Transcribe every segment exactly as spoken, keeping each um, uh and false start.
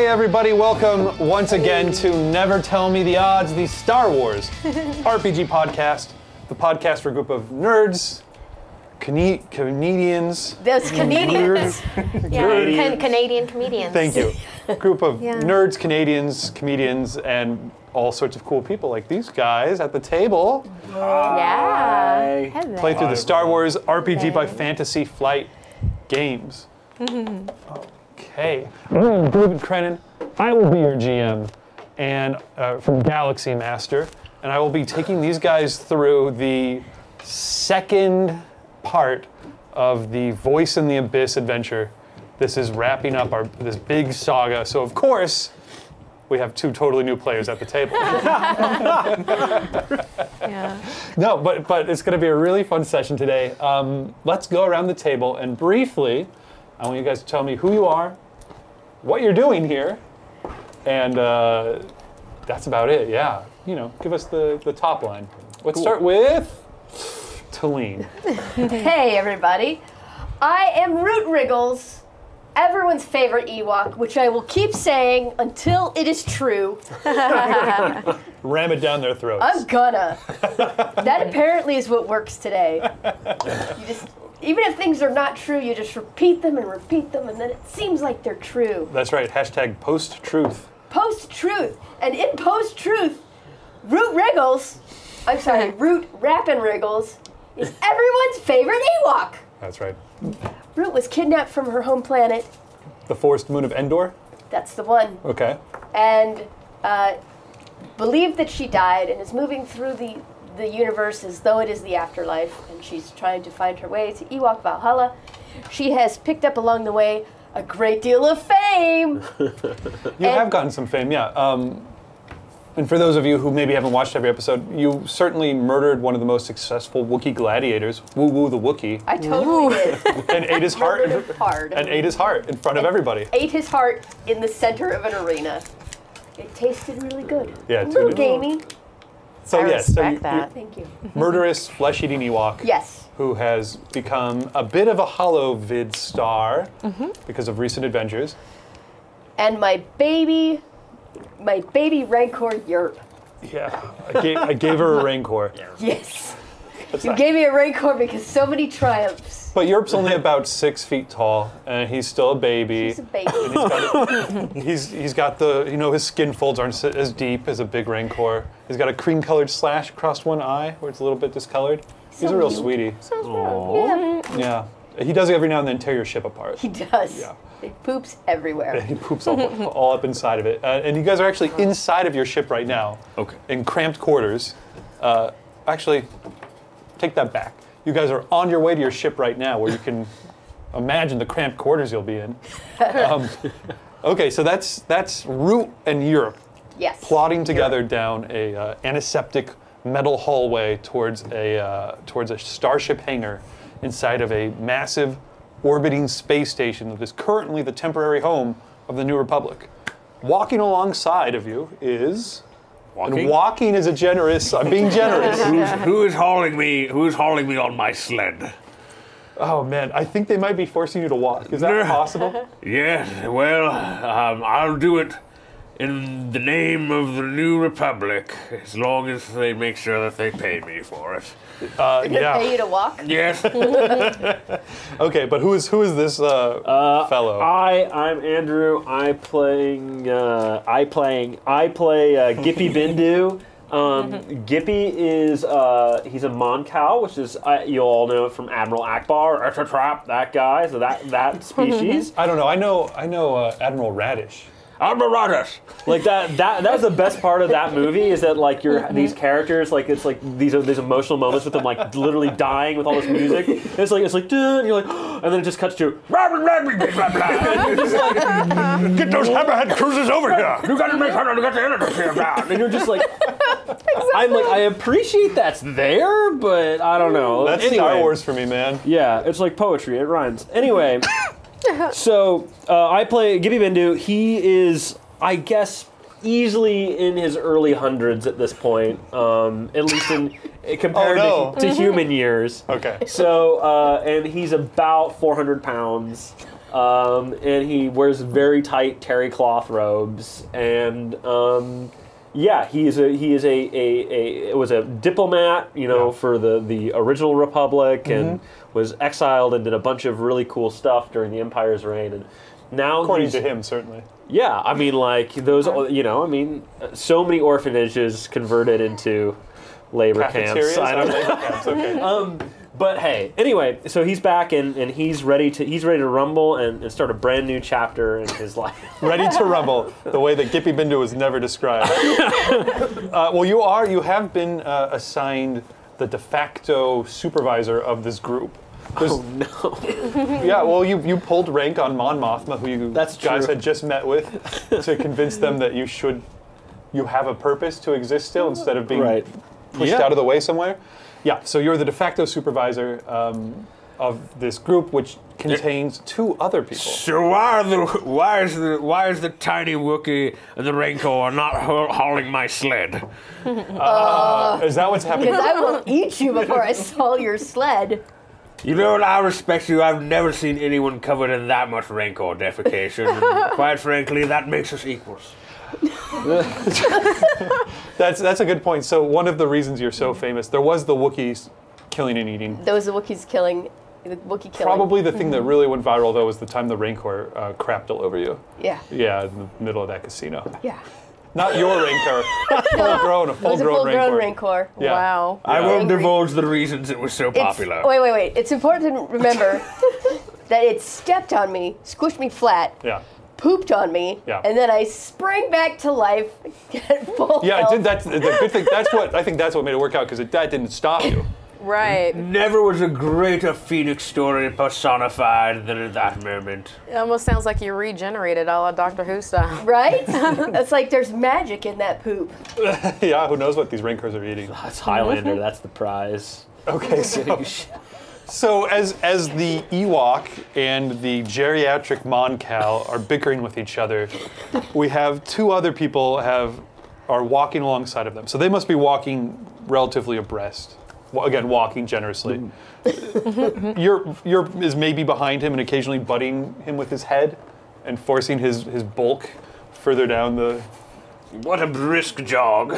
everybody, welcome once again to Never Tell Me the Odds, the Star Wars R P G podcast, the podcast for a group of nerds, Cane- comedians. Those Canadians. Yeah, can- Canadian comedians. Thank you. Group of Yeah. nerds, Canadians, comedians, and all sorts of cool people like these guys at the table. Yeah. Hello. Play through the Star Wars R P G by Fantasy Flight games. Okay. I'm David Crennan. I will be your G M, and uh, from Galaxy Master, and I will be taking these guys through the second part of the Voice in the Abyss adventure. This is wrapping up our this big saga. So of course, we have two totally new players at the table. Yeah. No, but but it's going to be a really fun session today. Um, let's go around the table and briefly, I want you guys to tell me who you are, what you're doing here, and uh, that's about it. Yeah, you know, give us the, the top line. Let's start with Talene. Hey, everybody. I am Root Wriggles, everyone's favorite Ewok, which I will keep saying until it is true. Ram it down their throats. I'm gonna. That apparently is what works today. You just, even if things are not true, you just repeat them and repeat them, and then it seems like they're true. That's right. Hashtag post-truth. Post-truth. And in post-truth, Root Wriggles, I'm sorry, Root Rappin' Wriggles, is everyone's favorite Ewok. That's right. Root was kidnapped from her home planet. The forest moon of Endor. That's the one. Okay. And uh, believed that she died and is moving through the, the universe as though it is the afterlife, and she's trying to find her way to Ewok Valhalla. She has picked up along the way a great deal of fame. You And- have gotten some fame, yeah. Um, and for those of you who maybe haven't watched every episode, you certainly murdered one of the most successful Wookiee gladiators, Woo Woo the Wookiee, I totally did. and ate his heart, Murdered him hard. and ate his heart in front of everybody. Ate his heart in the center of an arena. It tasted really good. Yeah, a it little did. gamey. So I yes, so respect you- that. Thank you. you- murderous, flesh-eating Ewok, Yes. who has become a bit of a hollow vid star because of recent adventures. And my baby, my baby Rancor Yerp. Yeah, I gave, I gave her a Rancor. Yes. That's You not- gave me a Rancor because so many triumphs. But Yerp's only about six feet tall, and he's still a baby. He's a baby. He's got, he's, he's got the, you know, his skin folds aren't s- as deep as a big Rancor. He's got a cream-colored slash across one eye where it's a little bit discolored. He's So a real cute. sweetie. Yeah, Yeah. He does it every now and then tear your ship apart. he does. Yeah. It poops everywhere. He poops all, all up inside of it. Uh, and you guys are actually inside of your ship right now. Okay. In cramped quarters. Uh, actually, take that back. You guys are on your way to your ship right now where you can imagine the cramped quarters you'll be in. Um, okay, so that's that's Root and Europe Yes. plodding together down a uh, antiseptic metal hallway towards a uh, towards a starship hangar inside of a massive orbiting space station that is currently the temporary home of the New Republic. Walking alongside of you is Walking? and walking is a generous. I'm being generous. Who's, who is hauling me? Who's hauling me on my sled? Oh man, I think they might be forcing you to walk. Is that possible? Yes. Well, um, I'll do it in the name of the New Republic, as long as they make sure that they pay me for it. Uh, They pay yeah. you to walk? Yes. Okay, but who is who is this uh, fellow? I I'm Andrew. I playing uh, I playing I play uh, Gippy Bindu. Um, Gippy is uh, he's a Mon Cal, which is uh, you all know it from Admiral Akbar. It's a trap, that guy. So that that species. I don't know. I know. I know uh, Admiral Radish. Almaradas. Like that that that was the best part of that movie is that like you're these characters like it's like these are these emotional moments with them like literally dying with all this music. And it's like it's like duh, and you're like and then it just cuts to Blah, blah, blah, blah, blah, blah. and you're just like Get those hammerhead cruisers over here. you gotta make sure to get the energy here now. And you're just like I'm like I appreciate that's there, but I don't know. That's anyway, Star Wars for me, man. Yeah, it's like poetry. It rhymes. Anyway, so uh, I play Gippy Bindu. He is, I guess, easily in his early hundreds at this point, um, at least in compared Oh, no. to, to human years. Okay. So, uh, and he's about four hundred pounds. Um, and he wears very tight terry cloth robes, and um, yeah, he is a he is a, a, a was a diplomat, you know, Yeah. for the, the original Republic, and was exiled and did a bunch of really cool stuff during the Empire's reign, and now According he's, to him, certainly. yeah, I mean, like those, you know, I mean, so many orphanages converted into labor camps. Cafeterias? I don't Oh, know. labor camps, okay. Um, but hey, anyway, so he's back and, and he's ready to he's ready to rumble and, and start a brand new chapter in his life. Ready to rumble, the way that Gippy Bindu was never described. uh, well, you are, you have been uh, assigned the de facto supervisor of this group. There's- Oh no! Yeah, well, you, you pulled rank on Mon Mothma, who you That's guys true. had just met with, to convince them that you should, you have a purpose to exist still instead of being Right. pushed Yeah. out of the way somewhere. Yeah, so you're the de facto supervisor um, of this group, which contains two other people. So why are the why is the why is the tiny Wookiee and the Rancor not haul- hauling my sled? Is that what's happening? Because I will eat you before I saw your sled. You know what? I respect you. I've never seen anyone covered in that much Rancor defecation. And quite frankly, that makes us equals. That's that's a good point. So one of the reasons you're so famous, there was the Wookiees killing and eating. Those are Wookiees killing, the Wookiee killing. Probably the thing that really went viral though was the time the Rancor uh, crapped all over you. Yeah, Yeah, in the middle of that casino. yeah. Not your Rancor, full grown, a It full was a grown full-grown Rancor. Rancor. Yeah. Wow. I Yeah. won't Angry. divulge the reasons it was so It's, popular. wait, wait, wait. It's important to remember that it stepped on me, squished me flat, Yeah. pooped on me, Yeah. and then I sprang back to life at full Yeah, it health. did. That's the good thing. That's what I think. That's what made it work out because that didn't stop you. Right. Never was a greater Phoenix story personified than at that moment. It almost sounds like you regenerated a la Doctor Who style. Right? It's like there's magic in that poop. Yeah, who knows what these Rancors are eating? That's Highlander. That's the prize. Okay, so so as as the Ewok and the geriatric Mon Cal are bickering with each other, we have two other people have are walking alongside of them. So they must be walking relatively abreast. Well, again, walking generously. Your your is maybe behind him and occasionally butting him with his head and forcing his, his bulk further down the. What a brisk jog.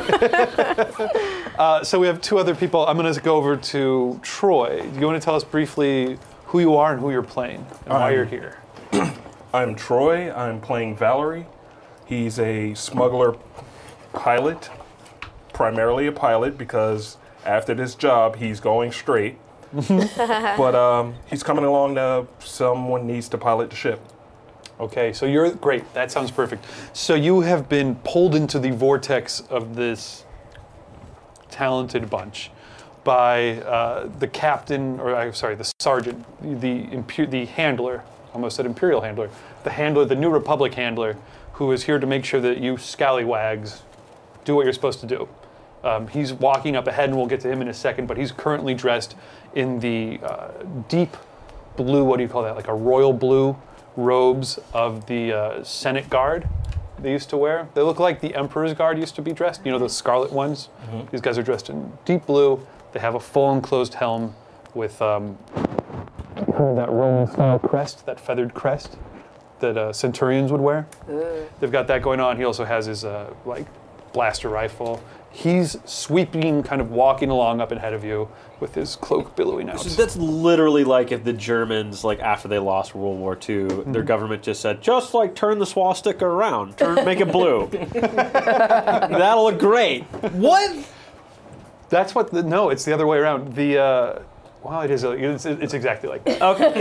Uh, so we have two other people. I'm going to go over to Troy. Do you want to tell us briefly who you are and who you're playing and why Um, you're here? I'm Troy. I'm playing Valerie. He's a smuggler pilot, primarily a pilot because after this job he's going straight. But um, he's coming along to someone needs to pilot the ship. Okay, so you're great. That sounds perfect. So you have been pulled into the vortex of this talented bunch by uh, the captain, or I'm sorry, the sergeant, the impu- the handler. Almost said imperial handler. The handler, the New Republic handler, who is here to make sure that you scallywags do what you're supposed to do. Um, he's walking up ahead, and we'll get to him in a second. But he's currently dressed in the uh, deep blue. What do you call that? Like a royal blue robes of the uh, Senate Guard they used to wear. They look like the Emperor's Guard used to be dressed. You know, those scarlet ones? Mm-hmm. These guys are dressed in deep blue. They have a full enclosed helm with um, kind of that Roman-style crest, that feathered crest that uh, centurions would wear. Uh. They've got that going on. He also has his uh, like blaster rifle. He's sweeping, kind of walking along up ahead of you with his cloak billowing out. So that's literally like if the Germans, like after they lost World War Two, mm-hmm. their government just said, just like turn the swastika around, turn, make it blue. That'll look great. What? That's what the, no, it's the other way around. The, uh, well, it is, a, it's, it's exactly like that. Okay.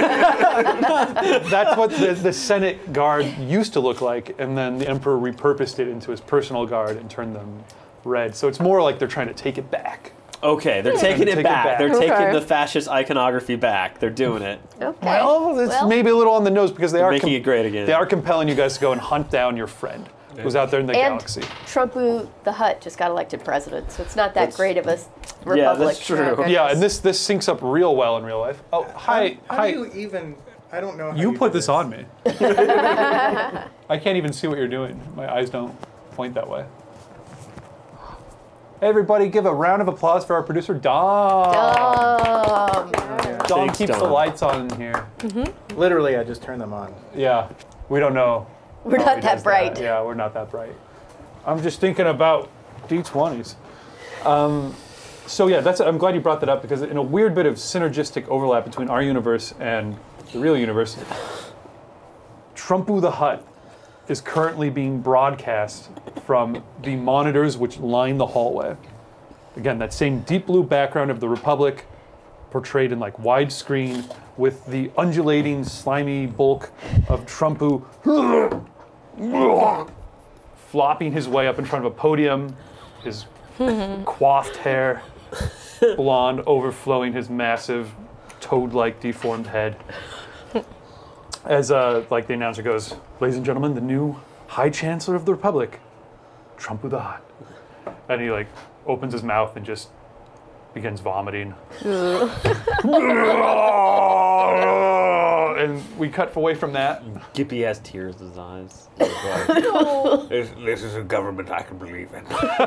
That's what the, the Senate Guard used to look like, and then the Emperor repurposed it into his personal guard and turned them red. So it's more like they're trying to take it back. Okay, they're taking it Take it back. back. They're Okay. taking the fascist iconography back. They're doing it. Okay. Well, it's Well, maybe a little on the nose because they They're are making com- it great again. They are compelling you guys to go and hunt down your friend who's out there in the and galaxy. Trumpu the Hutt just got elected president, so it's not that That's- great of a s- republic. Yeah, that's true. Oh, goodness. Yeah, and this this syncs up real well in real life. Oh, hi, How hi. do you even? I don't know. How You you put do this on me. I can't even see what you're doing. My eyes don't point that way. Everybody give a round of applause for our producer, Dom. Um, Dom Thanks, keeps the Dom. lights on in here. Literally, I just turned them on. Yeah, we don't know. We're how not he that does bright. Yeah, we're not that bright. I'm just thinking about D twenties. Um, so yeah, that's. I'm glad you brought that up because in a weird bit of synergistic overlap between our universe and the real universe, Trumpu the Hutt is currently being broadcast from the monitors which line the hallway. Again, that same deep blue background of the Republic, portrayed in like widescreen, with the undulating, slimy bulk of Trumpu flopping his way up in front of a podium, his coiffed hair, blonde, overflowing his massive, toad-like deformed head. As uh, like the announcer goes, "Ladies and gentlemen, the new High Chancellor of the Republic, Trumpu the Hutt," and he like opens his mouth and just begins vomiting. And we cut away from that. Gippy has tears in his eyes. This, this is a government I can believe in.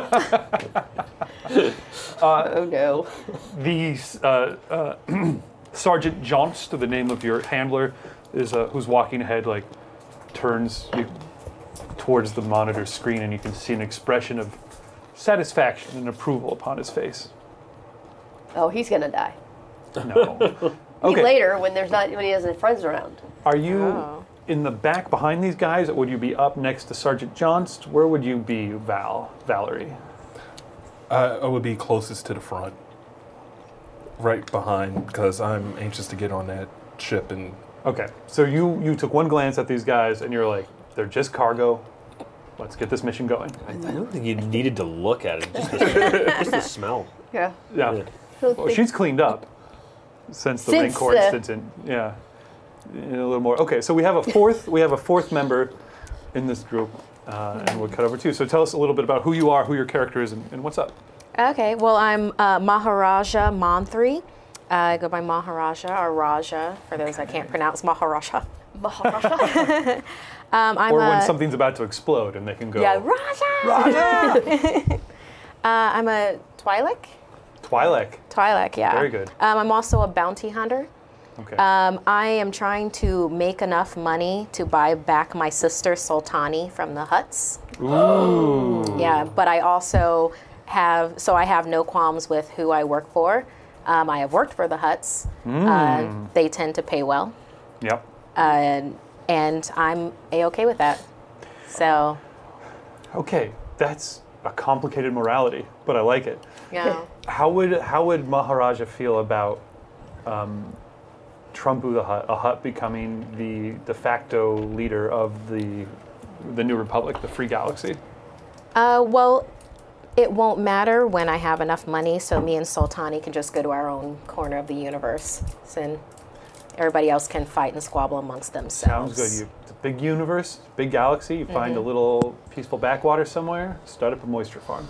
Oh no. The uh, uh, Sergeant Johnst, the name of your handler, is uh, who's walking ahead, like turns you towards the monitor screen, and you can see an expression of satisfaction and approval upon his face. Oh, he's gonna die. No. Maybe Okay. later when there's not when he doesn't have friends around. Are you Oh. in the back behind these guys, or would you be up next to Sergeant Johnst? Where would you be, Val, Valerie? I, I would be closest to the front, right behind, because I'm anxious to get on that ship and Okay, so you you took one glance at these guys, and you're like, they're just cargo. Let's get this mission going. I, I don't think you needed to look at it. Just the, just the smell. Yeah. Yeah. Yeah. Well, she's cleaned up since the Since main court the- sits in. Yeah, in a little more. Okay, so we have a fourth. we have a fourth member in this group, uh, and we'll cut over to you. So tell us a little bit about who you are, who your character is, and, and what's up. Okay, well, I'm uh, Maharaja Manthri. Uh, I go by Maharaja or Raja, for those I can't pronounce Maharaja. Maharaja. Um, I'm Or when a, something's about to explode, and they can go. yeah, Raja. uh, I'm a Twi'lek. Twi'lek. Twi'lek, yeah. Very good. Um, I'm also a bounty hunter. Okay. Um, I am trying to make enough money to buy back my sister Sultani from the Hutts. Ooh. Yeah, but I also have, so I have no qualms with who I work for. Um, I have worked for the Hutts. Uh, they tend to pay well, Yep. uh, and I'm A-okay with that. So, Okay, that's a complicated morality, but I like it. yeah. How would how would Maharaja feel about um, Trumpu the Hutt, a Hutt becoming the de facto leader of the the new republic, the Free Galaxy? Uh, well, it won't matter when I have enough money, so me and Sultani can just go to our own corner of the universe, and everybody else can fight and squabble amongst themselves. Sounds good. You, it's a big universe, big galaxy. You find a little peaceful backwater somewhere, start up a moisture farm,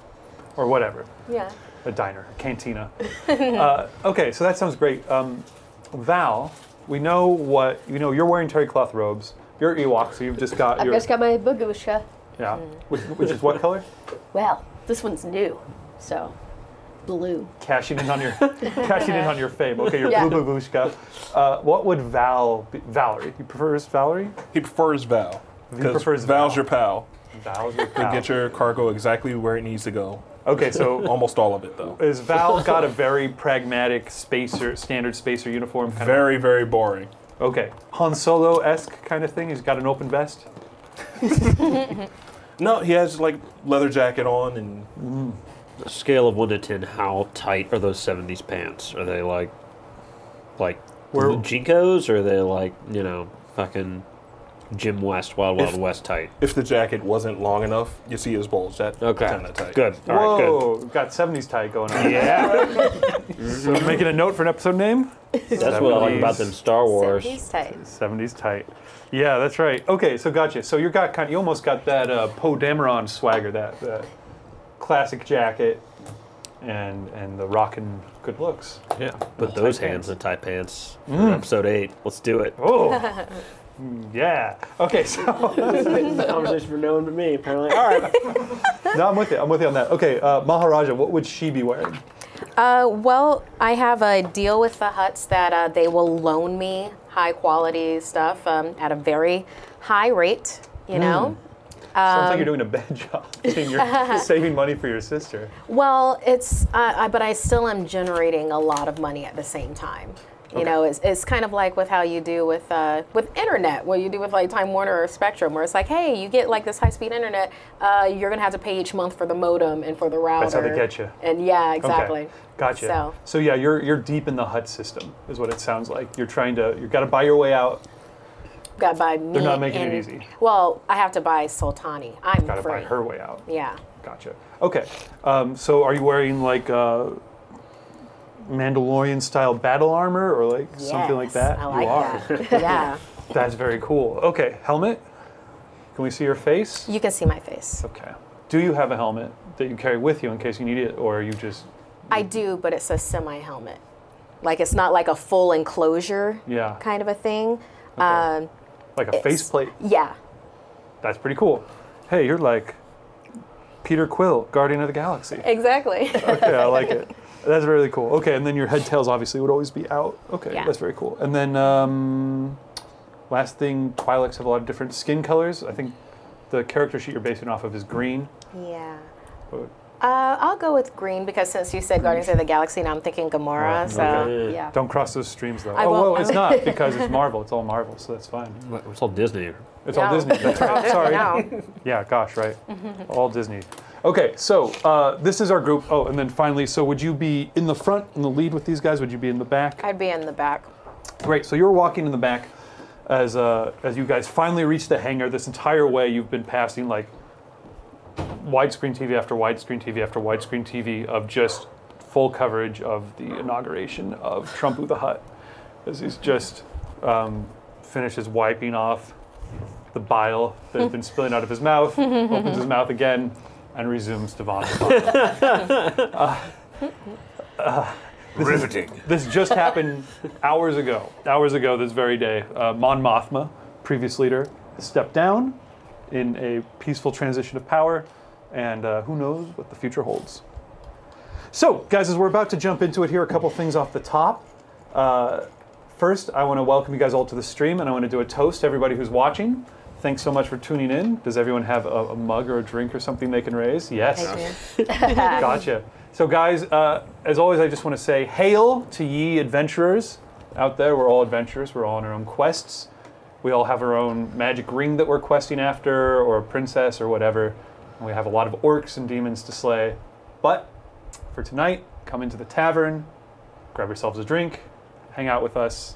or whatever, Yeah. a diner, a cantina. uh, okay, so that sounds great. Um, Val, we know what you know. You're wearing terry cloth robes. You're Ewok, so you've just got I've your just got my babushka. yeah, which, which is what color? Well, this one's new, so blue. Cashing in on your cashing in on your fame. Okay, your Yeah. blue babushka. Uh, what would Val be? Valerie? He prefers Valerie. he prefers Val. Because prefers Val's Val. your pal. Val's your He'll pal. get your cargo exactly where it needs to go. Okay, so Almost all of it, though. is Val got a very pragmatic spacer, standard spacer uniform? Kind Very, very boring. Of, okay, Han Solo-esque kind of thing. He's got an open vest. No, he has like leather jacket on and Scale of one to ten, how tight are those seventies pants? Are they like, like Where- Jinkos, or are they like, you know, fucking Jim West, Wild Wild If- West tight? if the jacket wasn't long enough, you see his bulge. That Okay, kind of tight. good. All right, good. Whoa, got seventies tight going on. Yeah, So making a note for an episode name. that's what I like about them Star Wars. Seventies tight. seventies tight. Yeah, that's right. Okay, so gotcha. So you got kind. You almost got that uh, Poe Dameron swagger, that, that classic jacket, and and the rockin' good looks. Yeah, put those tight hands pants. in tight pants. For episode eight. Let's do it. Oh, yeah. Okay, so Conversation for no one but me, apparently. All right. no, I'm with you. I'm with you on that. Okay, uh, Maharaja, what would she be wearing? Uh, well, I have a deal with the Huts that uh, they will loan me high quality stuff um, at a very high rate, you know. Sounds like you're doing a bad job. You're saving money for your sister. Well, it's, uh, I, but I still am generating a lot of money at the same time. You know, it's, it's kind of like with how you do with uh, with internet, what you do with like Time Warner or Spectrum, where it's like, hey, you get like this high-speed internet, uh, you're gonna have to pay each month for the modem and for the router. That's how they get you. And yeah, exactly. Okay. Gotcha. So, So yeah, you're you're deep in the Hut system, is what it sounds like. You're trying to, you've got to buy your way out. got to buy me. They're not making it and- easy. Well, I have to buy Sultani. I'm Got to free. buy her way out. Yeah. Gotcha. Okay. Um, so are you wearing like uh, Mandalorian style battle armor or like something like Yes, that? I like you are. that. Yeah. That's very cool. Okay. Helmet. Can we see your face? You can see my face. Okay. Do you have a helmet that you carry with you in case you need it, or are you just? I do, but it's a semi-helmet. Like it's not like a full enclosure Yeah. kind of a thing. Um, Like a it's- faceplate. yeah. That's pretty cool. Hey, you're like Peter Quill, Guardian of the Galaxy. Exactly. Okay, I like it. That's really cool. Okay, and then your head tails obviously would always be out. Okay, Yeah. that's very cool. And then um, last thing, Twi'leks have a lot of different skin colors. I think the character sheet you're basing off of is green. Yeah. But- Uh, I'll go with green because since you said Guardians of the Galaxy, now I'm thinking Gamora. Oh, so okay. Yeah. Don't cross those streams though. I oh, won't. well, it's not because it's Marvel. It's all Marvel, so that's fine. It's all Disney. It's all No. Disney. That's right. Sorry. No. Yeah, gosh, right. All Disney. Okay, so uh, this is our group. Oh, and then finally, so would you be in the front, in the lead with these guys? Would you be in the back? I'd be in the back. Great. So you're walking in the back as uh, as you guys finally reach the hangar. This entire way, you've been passing like widescreen T V after widescreen T V after widescreen T V of just full coverage of the inauguration of Trumpu the Hutt, as he's just um, finishes wiping off the bile that has been spilling out of his mouth, opens his mouth again, and resumes to vomit. uh, uh, Riveting. This just happened hours ago. Hours ago, this very day, uh, Mon Mothma, previous leader, stepped down in a peaceful transition of power, and uh, who knows what the future holds. So, guys, as we're about to jump into it here, a couple things off the top. Uh, first, I want to welcome you guys all to the stream, and I want to do a toast to everybody who's watching. Thanks so much for tuning in. Does everyone have a, a mug or a drink or something they can raise? Yes. I do. Gotcha. So, guys, uh, as always, I just want to say, hail to ye adventurers out there. We're all adventurers. We're all on our own quests. We all have our own magic ring that we're questing after, or a princess, or whatever. And we have a lot of orcs and demons to slay. But for tonight, come into the tavern, grab yourselves a drink, hang out with us.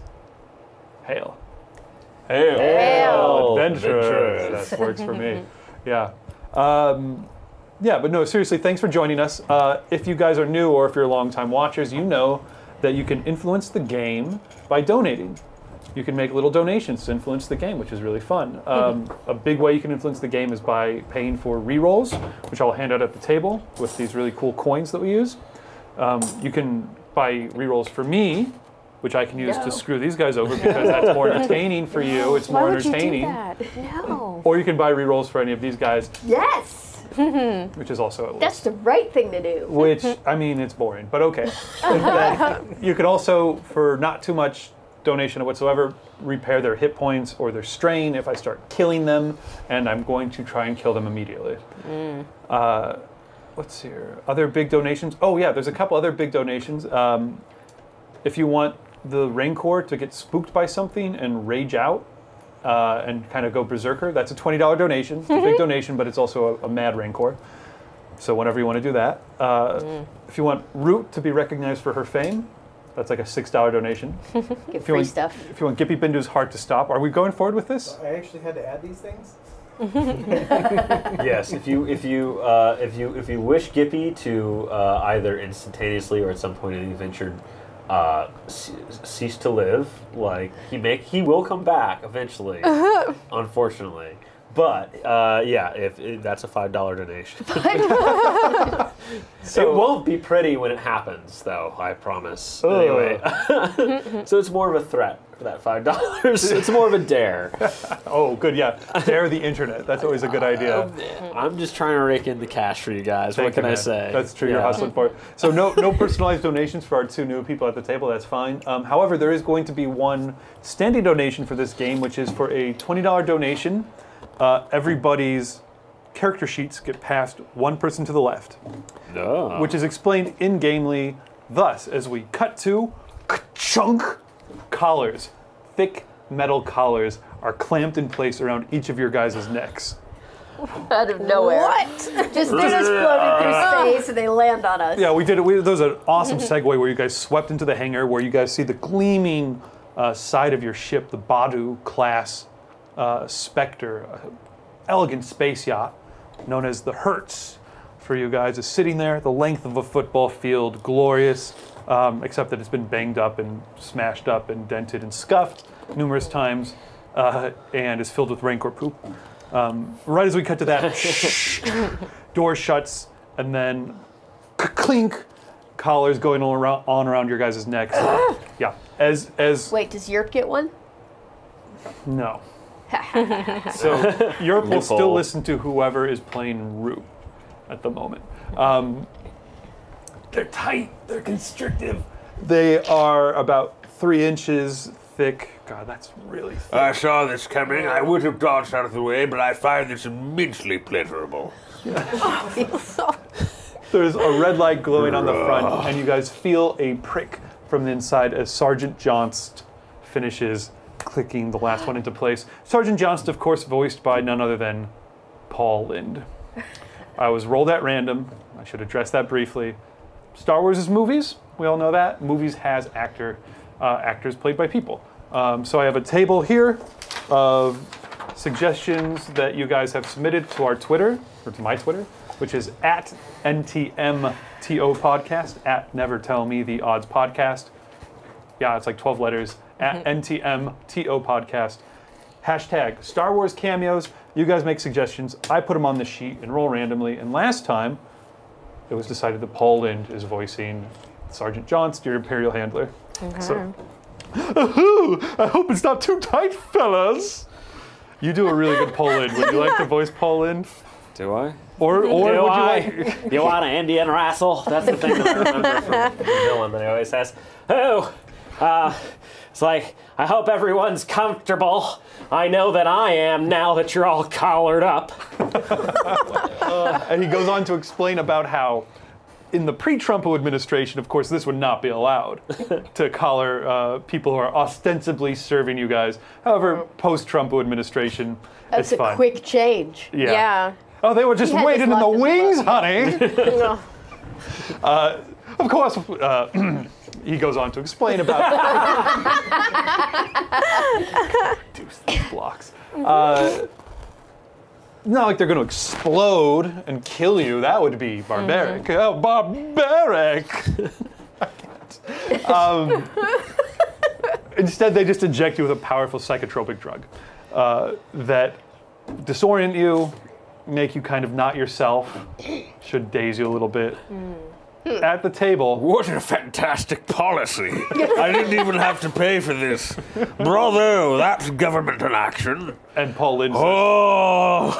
Hail. Hail. Hail. Adventurers. Adventurers. That works for me. Yeah. Um, yeah, but no, seriously, thanks for joining us. Uh, if you guys are new or if you're longtime watchers, you know that you can influence the game by donating. You can make little donations to influence the game, which is really fun. Um, a big way you can influence the game is by paying for rerolls, which I'll hand out at the table with these really cool coins that we use. Um, you can buy rerolls for me, which I can use No. to screw these guys over because that's more entertaining for you. It's Why more would entertaining. you do that? No. Or you can buy rerolls for any of these guys, Yes, which is also that's the right thing to do. which I mean, it's boring, but okay. And then you can also, for not too much donation whatsoever, repair their hit points or their strain if I start killing them, and I'm going to try and kill them immediately. Uh, what's here? Other big donations? Oh yeah, there's a couple other big donations. Um, if you want the Rancor to get spooked by something and rage out uh, and kind of go berserker, that's a twenty dollars donation. It's a big donation, but it's also a, a mad Rancor. So whenever you want to do that. Uh, If you want Root to be recognized for her fame, that's like a six dollars donation. Get If you free want, stuff. If you want Gippy Bindu's heart to stop, are we going forward with this? I actually had to add these things. Yes, if you if you uh, if you if you wish Gippy to uh, either instantaneously or at some point in the adventure uh, ce- cease to live, like he make he will come back eventually, unfortunately. But uh, yeah, if, if that's a five dollar donation. it won't be pretty when it happens, though. I promise. Oh. Anyway, so it's more of a threat for that five dollars. It's more of a dare. Oh, good, yeah. Dare the internet. That's always a good idea. I'm just trying to rake in the cash for you guys. Thank what can you, I man. say? That's true. You're Yeah. hustling for it. So no, no personalized donations for our two new people at the table. That's fine. Um, however, there is going to be one standing donation for this game, which is for a twenty dollars donation. Uh, everybody's character sheets get passed one person to the left, No. which is explained in-gamely thus, as we cut to chunk collars. Thick metal collars are clamped in place around each of your guys' necks. Out of nowhere. What? Just they're just floating through space and they land on us. Yeah, we did it. We, there was an awesome segue where you guys swept into the hangar, where you guys see the gleaming uh, side of your ship, the Badu class uh, Spectre, uh, elegant space yacht known as the Hertz for you guys, is sitting there, the length of a football field, glorious, um, except that it's been banged up and smashed up and dented and scuffed numerous times, uh, and is filled with rancor poop. Um, right as we cut to that, door shuts, and then clink, collars going all around, on around your guys' necks. Yeah, as as Wait, does Yerp get one? no. So Europe will still Loophole. listen to whoever is playing Root at the moment. Um, they're tight. They're constrictive. They are about three inches thick. God, that's really thick. I saw this coming. I would have dodged out of the way, but I find this immensely pleasurable. There's a red light glowing on the front, and you guys feel a prick from the inside as Sergeant Johnst finishes clicking the last one into place. Sergeant Johnst, of course, voiced by none other than Paul Lind. I was rolled at random. I should address that briefly. Star Wars is movies. We all know that. Movies has actor uh, actors played by people. Um, so I have a table here of suggestions that you guys have submitted to our Twitter, or to my Twitter, which is at N T M T O Podcast, at Never Tell Me the Odds Podcast. Yeah, it's like twelve letters, at N T M T O Podcast. Hashtag Star Wars cameos. You guys make suggestions. I put them on the sheet and roll randomly. And last time, it was decided that Paul Lind is voicing Sergeant Johnst, your Imperial Handler. Okay. So, Ahoo! I hope it's not too tight, fellas. You do a really good Paul Lind. Would you like to voice Paul Lind? Do I? Or, or Do would I? you like? You want an Indian wrestle? That's the thing that I remember from the villain that he always says. Oh, uh, it's like, I hope everyone's comfortable. I know that I am now that you're all collared up. And he goes on to explain about how, in the pre-Trumpo administration, of course, this would not be allowed to collar uh, people who are ostensibly serving you guys. However, post-Trumpo administration, That's it's a fine. quick change. Yeah. Yeah. Oh, they were just He had waiting this in the locked in the wings, book. honey. No. Uh, of course, uh, he goes on to explain about Deuce these blocks. Uh, not like they're going to explode and kill you. That would be barbaric. Oh, barbaric! um, instead, they just inject you with a powerful psychotropic drug uh, that disorient you, make you kind of not yourself, should daze you a little bit. At the table, What a fantastic policy. I didn't even have to pay for this. Bravo, that's government in action. and Paul Lind, Oh,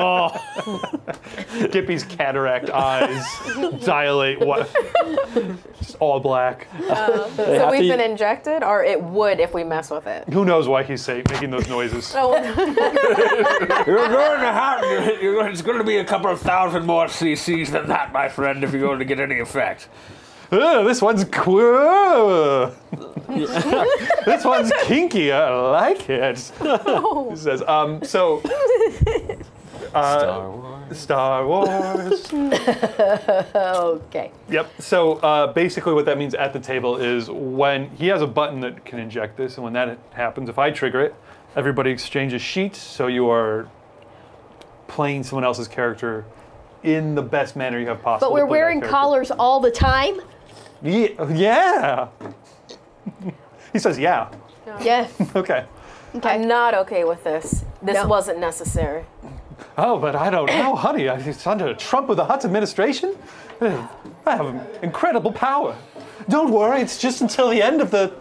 Gippy's cataract eyes dilate, what? Just all black. So have we've to- been injected, or it would if we mess with it. Who knows why he's say, making those noises? Oh, you're going to have, you're, going- it's going to be a couple of thousand more C Cs than that, my friend, if you're going to get any effect. Oh, this one's cool. This one's kinky. I like it. He says, um, so. Uh, Star Wars. Star Wars. Okay. Yep. So uh, basically, what that means at the table is when he has a button that can inject this, and when that happens, if I trigger it, everybody exchanges sheets. So you are playing someone else's character in the best manner you have possible. But to we're play that wearing character. collars all the time? Yeah. Yeah. He says, "Yeah." Yeah. Okay. I'm not okay with this. This No. wasn't necessary. Oh, but I don't know, honey. I- It's under Trump with the Huts administration? Uh, I have incredible power. Don't worry, it's just until the end of the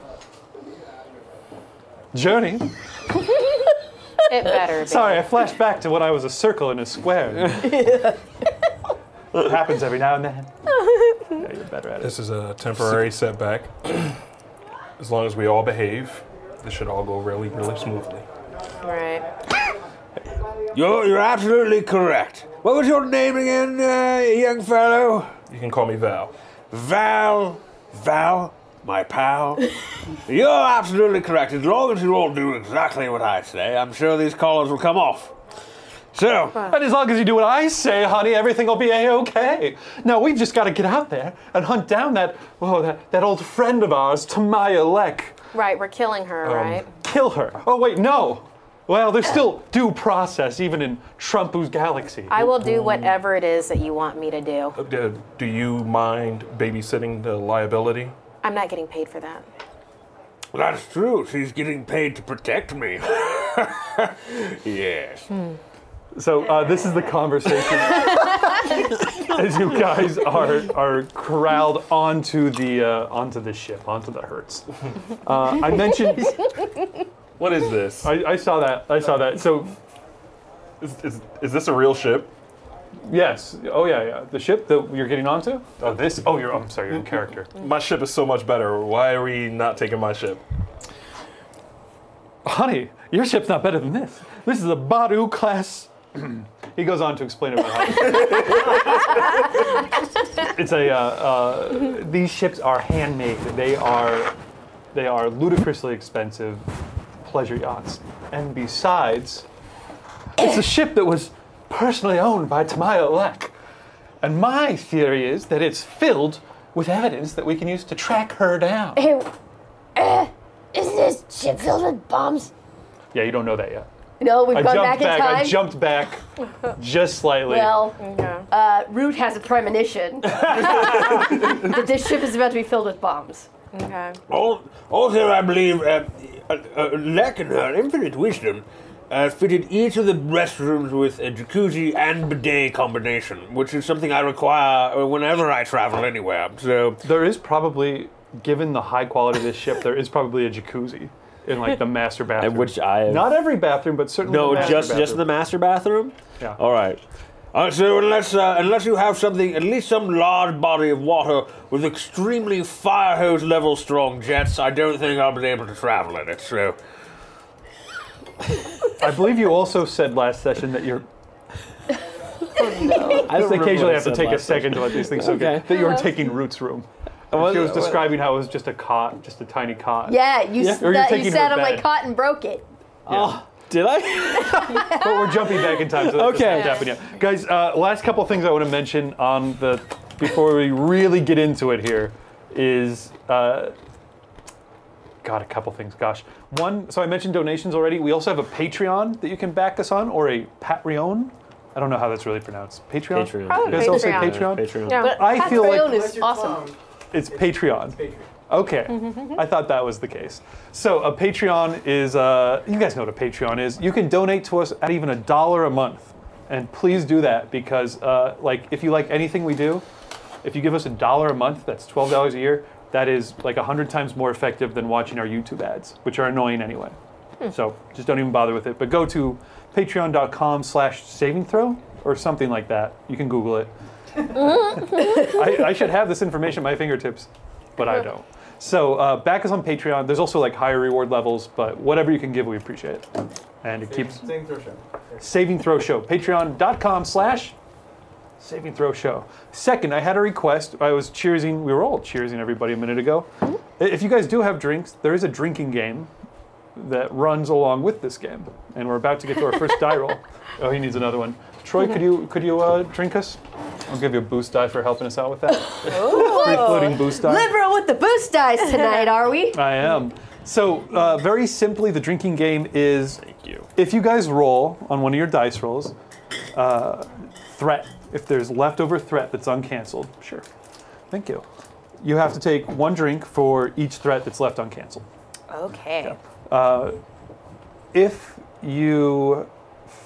journey. It better be. Sorry, I flashed back to when I was a circle and a square. It happens every now and then. Yeah, you're better at it. This is a temporary setback. As long as we all behave, this should all go really, really smoothly. Right. You're, you're absolutely correct. What was your name again, uh, young fellow? You can call me Val. Val. Val, my pal. You're absolutely correct. As long as you all do exactly what I say, I'm sure these collars will come off. So, And as long as you do what I say, honey, everything will be A-okay. No, we've just got to get out there and hunt down that, oh, that, that old friend of ours, Tamaya Lek. Right, we're killing her, right? Kill her. Oh, wait, no. Well, there's still due process, even in Trumpu's galaxy. I will do whatever it is that you want me to do. Uh, Do do you mind babysitting the liability? I'm not getting paid for that. that's true. She's getting paid to protect me. Yes. So uh, this is the conversation as you guys are are corralled onto the uh, onto the ship, onto the Hertz. Uh, I mentioned. What is this? I, I saw that. I saw that. So Is, is, is this a real ship? yes. Oh yeah, yeah. The ship that you're getting onto. Oh this. Oh, you're. I'm sorry. You're in character. My ship is so much better. Why are we not taking my ship? Honey, your ship's not better than this. This is a Baru class. He goes on to explain about how it's a. Uh, uh, these ships are handmade. They are, they are ludicrously expensive pleasure yachts. And besides, it's a ship that was personally owned by Tamaya Lek. And my theory is that it's filled with evidence that we can use to track her down. Hey, uh, is this ship filled with bombs? Yeah, you don't know that yet. No, we've I gone jumped back in back. time. I jumped back just slightly. Well, Okay. uh, Root has a premonition that this ship is about to be filled with bombs. Okay. Al- Also, I believe uh, uh, uh, Lek in her infinite wisdom uh, fitted each of the restrooms with a jacuzzi and bidet combination, which is something I require whenever I travel anywhere. So, There is probably, given the high quality of this ship, there is probably a jacuzzi in like the master bathroom. Which I have. Not every bathroom, but certainly No, the master just just in the bathroom. master bathroom. Yeah. All right. uh, so unless uh, unless you have something, at least some large body of water with extremely fire hose level strong jets, I don't think I'll be able to travel in it. So, I believe you also said last session that you're. I Just occasionally have to take a second to let these things soak in. Okay. That you were taking Root's room. Well, She was well, describing how it was just a cot, just a tiny cot. Yeah, you, Yeah, s- or you're that- taking you her sat on my bed. cot and broke it. Yeah. Did I? But we're jumping back in time, so that Okay. doesn't happen yet. Guys, uh, last couple of things I want to mention on the before we really get into it here is uh, God, a couple things. Gosh, one. So I mentioned donations already. We also have a Patreon that you can back us on, or a Patreon. I don't know how that's really pronounced. Patreon. Patreon. Probably You guys all say Patreon. Patreon. Patreon. Yeah. But I feel like- Patreon is Where's your awesome. clone? It's Patreon. Okay, I thought that was the case. So a Patreon is, uh, you guys know what a Patreon is. You can donate to us at even a dollar a month, and please do that because, uh, like, if you like anything we do, if you give us a dollar a month, that's twelve dollars a year. That is like a hundred times more effective than watching our YouTube ads, which are annoying anyway. So just don't even bother with it. But go to patreon.com slash saving throw or something like that. You can Google it. I, I should have this information at my fingertips, but I don't. So uh, back us on Patreon. There's also like higher reward levels, but whatever you can give, we appreciate it. And it keeps Same throw show. Saving Throw Show. Patreon.com slash Saving Throw Show. Second, I had a request. I was cheersing, we were all cheersing everybody a minute ago. If you guys do have drinks, there is a drinking game that runs along with this game. And we're about to get to our first die roll. Oh, he needs another one. Troy, could you could you uh, drink us? I'll give you a boost die for helping us out with that. Free floating boost die. Liberal with the boost dice tonight, are we? I am. So, uh, very simply, the drinking game is Thank you. if you guys roll on one of your dice rolls, uh, threat, if there's leftover threat that's uncanceled, sure. Thank you. You have to take one drink for each threat that's left uncanceled. Okay. If you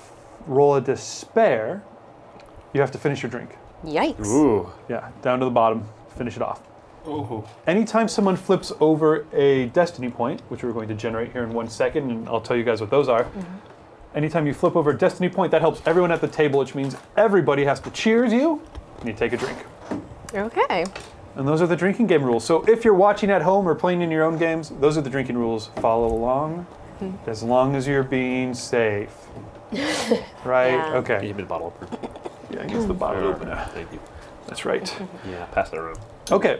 roll a despair, you have to finish your drink. Yikes. Ooh. Yeah, down to the bottom, finish it off. Ooh. Anytime someone flips over a destiny point, which we're going to generate here in one second, and I'll tell you guys what those are. Mm-hmm. Anytime you flip over a destiny point, that helps everyone at the table, which means everybody has to cheers you, and you take a drink. Okay. And those are the drinking game rules. So if you're watching at home or playing in your own games, those are the drinking rules. Follow along, mm-hmm. as long as you're being safe. Right? Yeah. Okay. Give me the bottle opener. Yeah, use the bottle opener. Thank you. That's right. Yeah, pass that around. Okay.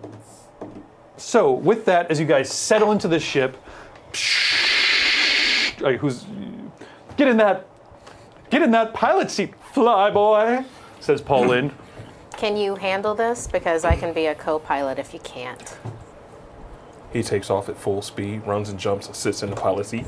So with that, as you guys settle into the ship, right, who's get in that, get in that pilot seat, fly boy, says Paul Lind. Can you handle this? Because I can be a co-pilot if you can't. He takes off at full speed, runs and jumps, sits in the pilot seat.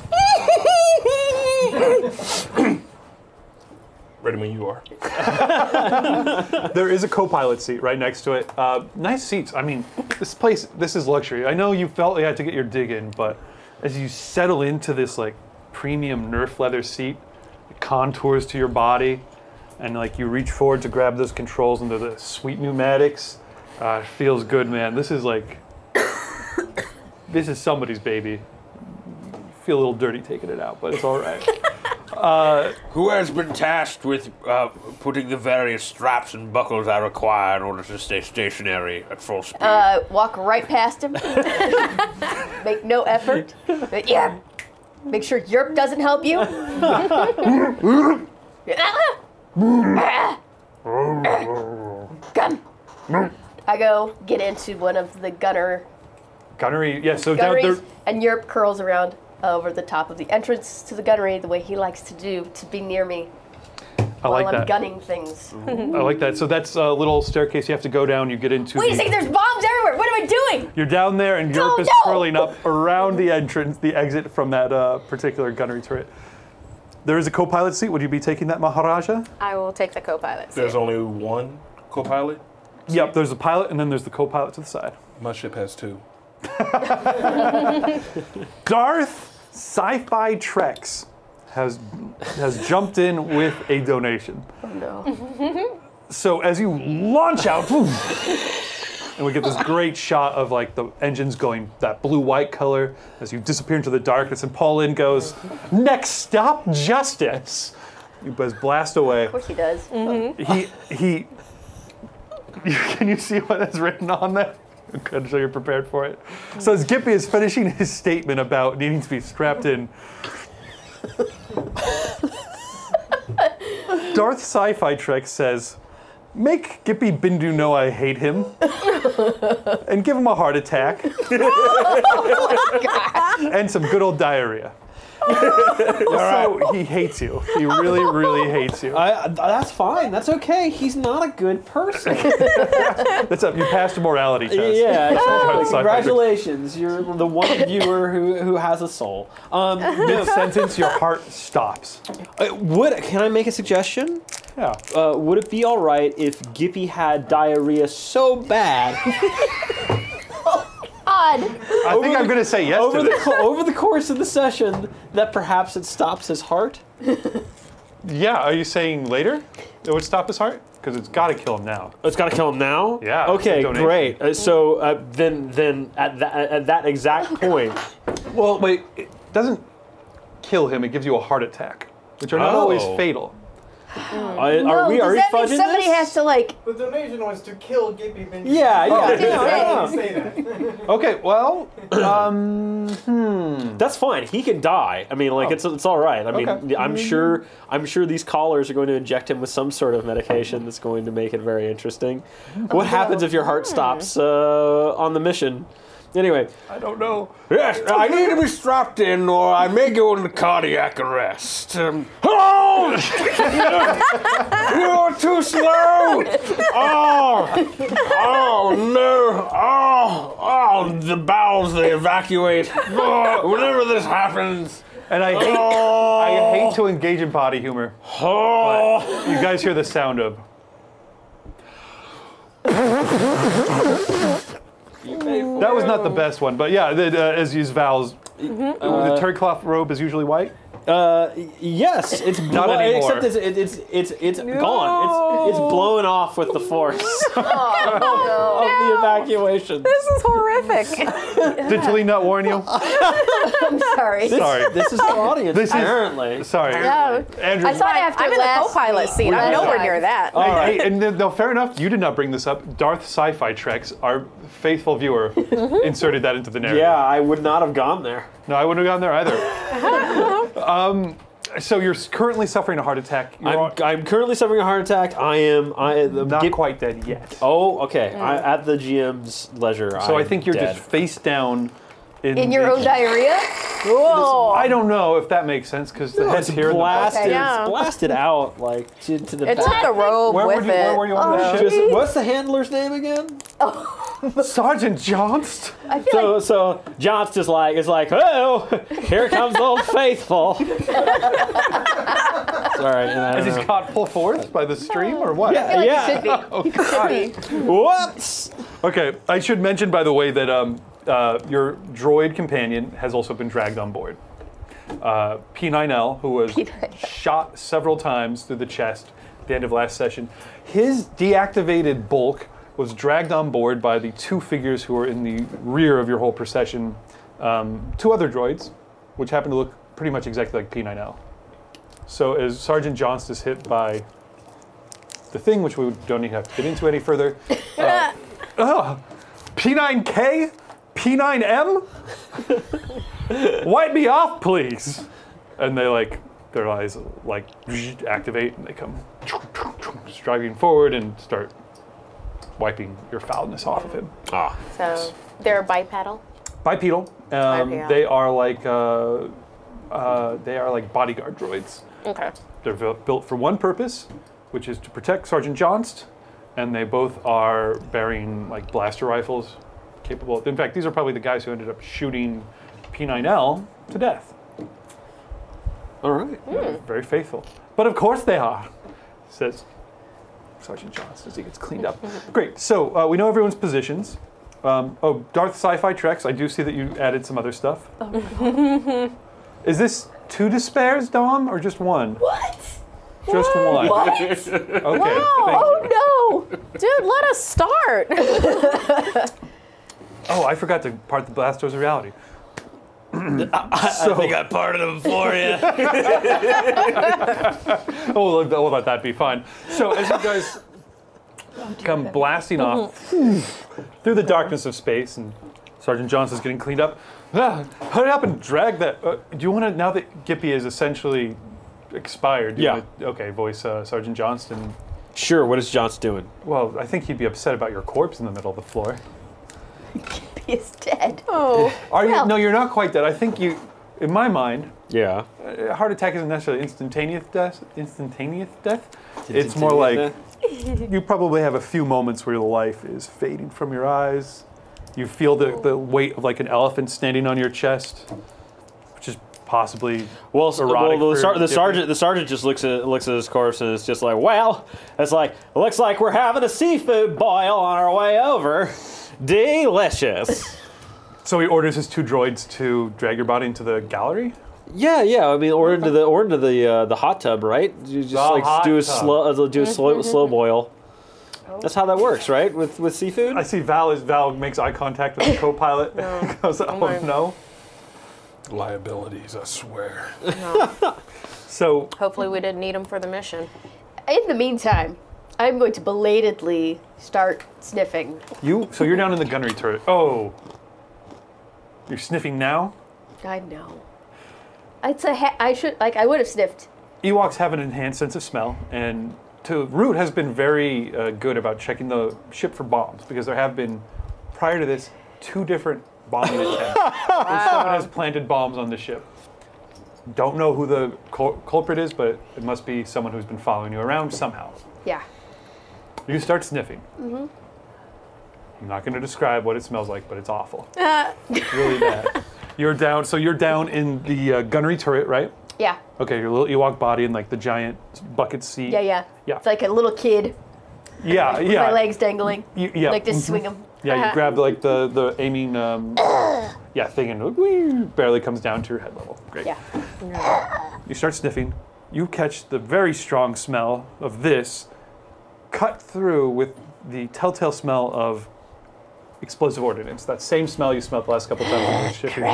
Ready when you are. There is a co-pilot seat right next to it. Uh, nice seats. I mean, this place, this is luxury. I know you felt you had to get your dig in, but as you settle into this like premium Nerf leather seat, it contours to your body, and like you reach forward to grab those controls into the sweet pneumatics. Uh, it feels good, man. This is like, this is somebody's baby. Feel a little dirty taking it out, but it's all right. Uh, Who has been tasked with uh, putting the various straps and buckles I require in order to stay stationary at full speed? Uh, walk right past him. Make no effort. But yeah. Make sure Yerp doesn't help you. Gun. I go get into one of the gunner gunnery, yeah. So down gunneries, there, and Yerp curls around over the top of the entrance to the gunnery, the way he likes to do, to be near me I while like I'm that. gunning things. I like that. So that's a little staircase you have to go down. You get into. Wait a the, second, there's bombs everywhere. What am I doing? You're down there, and Oh, Yerp is no! curling up around the entrance, the exit from that uh, particular gunnery turret. There is a co-pilot seat. Would you be taking that, Maharaja? I will take the co-pilot seat. There's only one co-pilot. Yep. There's a pilot, and then there's the co-pilot to the side. My ship has two. Darth Sci-Fi Trex has has jumped in with a donation. Oh no. So as you launch out, boom, and we get this great shot of like the engines going that blue-white color as you disappear into the darkness, and Paul Lynn goes, "Next stop, Justice." You buzz blast away. Of course he does. He he. Can you see what is written on there? Good, so you're prepared for it. So as Gippy is finishing his statement about needing to be strapped in, Darth Sci-Fi Trek says, "Make Gippy Bindu know I hate him, and give him a heart attack, and some good old diarrhea." So he hates you. He really, really hates you. I, that's fine. That's okay. He's not a good person. That's up. You passed a morality test. Yeah, exactly. Sci-fi Congratulations. You're the one viewer who, who has a soul. Um, no, Mid-sentence, your heart stops. uh, would, can I make a suggestion? Yeah. Uh, would it be all right if Gippy had diarrhea so bad God. I think I'm going to say yes over to the this. co- over the course of the session that perhaps it stops his heart? Yeah, are you saying later it would stop his heart? Because it's got to kill him now. It's got to kill him now. Yeah, Okay, it's a donation. great. Uh, so uh, then, then at that at that exact point, Well, wait, it doesn't kill him, it gives you a heart attack, which are not Oh. always fatal. uh, No, are we are does we that mean fudging somebody this? has to like? The donation was to kill Gippy Benji. Yeah, yeah, Oh, yeah, did yeah, yeah. Say that. Okay, well, um, hmm. That's fine. He can die. I mean, like Oh. it's it's all right. I mean, Okay. I'm sure I'm sure these callers are going to inject him with some sort of medication that's going to make it very interesting. What happens if your heart stops uh, on the mission? Anyway, I don't know. Yes, I need to be strapped in, or I may go into cardiac arrest. Um, oh! You're too slow! Oh! Oh, no! Oh! Oh, the bowels, they evacuate. Oh, whenever this happens. And I hate, Oh! I hate to engage in body humor. Oh! You guys hear the sound of. That was not the best one, but yeah, the, uh, as used vowels. Uh, the turd cloth robe is usually white. Uh, yes, it's Not blo- anymore. Except it's it's it's it's, it's gone. It's it's blown off with the force of the evacuation. This is horrific. Did Talene not warn you? I'm sorry. Sorry. This is the audience, This is- apparently. Sorry. No. Andrew. I thought after I'm in the last co-pilot week- seat. I'm last nowhere time- near that. All right. Hey, and then- no, fair enough. You did not bring this up. Darth Sci-Fi Treks, our faithful viewer, inserted that into the narrative. Yeah, I would not have gone there. No, I wouldn't have gone there either. um, so you're s- currently suffering a heart attack. You're I'm, all- I'm currently suffering a heart attack. I am. I the not get- quite dead yet. Oh, okay. I, at the G M's leisure. so I I'm think you're dead. just face down in, In your the- own diarrhea? Whoa. I don't know if that makes sense because the head's It's here. and the butt's blasted, there. Yeah. it's blasted out like to, to the It back. took the robe Where, with were you, it. where were you on the ship? Just- what's the handler's name again? Sergeant Johnst? I feel So, like so John's just like, it's like, oh, here comes Old Faithful. Sorry, and I Is don't he know. caught full force by the stream or what? Yeah, like yeah. it should be. Oh, God. Whoops. Okay, I should mention, by the way, that um, uh, your droid companion has also been dragged on board. Uh, P nine L, who was P nine L. shot several times through the chest at the end of last session, his deactivated bulk was dragged on board by the two figures who were in the rear of your whole procession. Um, two other droids, which happen to look pretty much exactly like P nine L. So as Sergeant Johnst is hit by the thing, which we don't need to have to get into any further, uh, ugh, P nine K? P nine M? Wipe me off, please. And they like, their eyes like activate and they come striding forward and start wiping your foulness off of him. Ah. So they're bipedal. Bipedal. Um, Bipedal. They are like uh, uh, they are like bodyguard droids. Okay. They're bu- built for one purpose, which is to protect Sergeant Johnst, and they both are bearing like blaster rifles, capable. In fact, these are probably the guys who ended up shooting P nine L to death. All right. Very faithful. But of course they are, says Sergeant Johnst as he gets cleaned up. Great. So uh, we know everyone's positions. Um, oh, Darth Sci-Fi Treks. I do see that you added some other stuff. Is this two despairs, Dom, or just one? What? Just one. What? Okay. Thank you. Oh no! Dude, let us start. Oh, I forgot to part the blasters of reality. I think I parted them for you. Oh, we'll we'll let that be fine. So as you guys come blasting off through the darkness of space, and Sergeant Johnson's getting cleaned up, ah, hurry up and drag that. Uh, do you want to, now that Gippy is essentially expired? Do you Yeah. wanna- okay, voice uh, Sergeant Johnston. Sure, what is John's doing? Well, I think he'd be upset about your corpse in the middle of the floor. He is dead. Oh. Are you? Well- No, you're not quite dead. I think you, in my mind, Yeah. a heart attack isn't necessarily instantaneous death. Instantaneous death. It's more like you probably have a few moments where your life is fading from your eyes. You feel the, the weight of like an elephant standing on your chest, which is possibly Well, s- well erotic the, for sar- the Gippy. sergeant the sergeant just looks at looks at his corpse and it's just like, well, it's like it looks like we're having a seafood boil on our way over. Delicious. So he orders his two droids to drag your body into the gallery. Yeah, yeah. I mean, or into the or into the uh, the hot tub, right? You just The like hot do a tub. slow uh, do a slow slow boil. That's how that works, right? With with seafood. I see Val is Val makes eye contact with the co-pilot. Goes, oh my- no. Liabilities, I swear. So Hopefully we didn't need them for the mission. In the meantime, I'm going to belatedly start sniffing. you so you're down in the gunnery turret. Oh. You're sniffing now? I know. It's a ha- I should like I would have sniffed. Ewoks have an enhanced sense of smell, and to Root has been very uh, good about checking the ship for bombs because there have been, prior to this, two different bombing attempts where someone has planted bombs on the ship. Don't know who the cul- culprit is, but it must be someone who's been following you around somehow. Yeah. You start sniffing. Mm-hmm. I'm not going to describe what it smells like, but it's awful. Really bad. You're down. So you're down in the uh, gunnery turret, right? Yeah. Okay, your little Ewok body in like the giant bucket seat. Yeah, yeah. Yeah. It's like a little kid Yeah, with yeah. my legs dangling. You, yeah. Like to mhm. swing them. Yeah, you grab like the the aiming um, yeah thing and whee, barely comes down to your head level. Great. Yeah. You start sniffing. You catch the very strong smell of this, cut through with the telltale smell of explosive ordnance. That same smell you smelled the last couple times when you were shipping.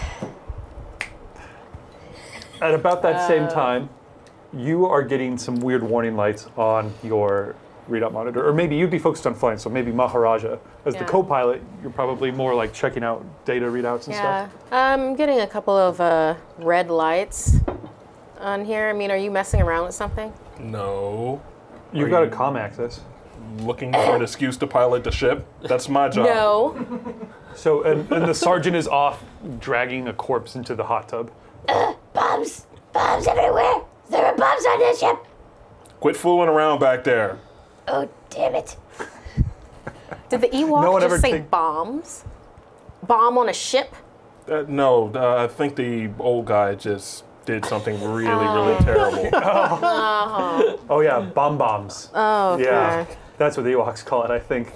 At about that same time, you are getting some weird warning lights on your readout monitor. Or maybe you'd be focused on flying, so maybe Maharaja. As Yeah. the co-pilot, you're probably more like checking out data readouts and Yeah, stuff. I'm getting a couple of uh, red lights on here. I mean, are you messing around with something? No. You've Are got a you- comm access. Looking for an excuse to pilot the ship? That's my job. No. So, and, and the sergeant is off dragging a corpse into the hot tub. Bombs! Bombs everywhere! There are bombs on this ship! Quit fooling around back there. Oh, damn it. Did the Ewok No one just ever say think- bombs? Bomb on a ship? Uh, no, uh, I think the old guy just did something really, really terrible. Oh yeah, bomb bombs. Oh, okay. Yeah, that's what the Ewoks call it, I think.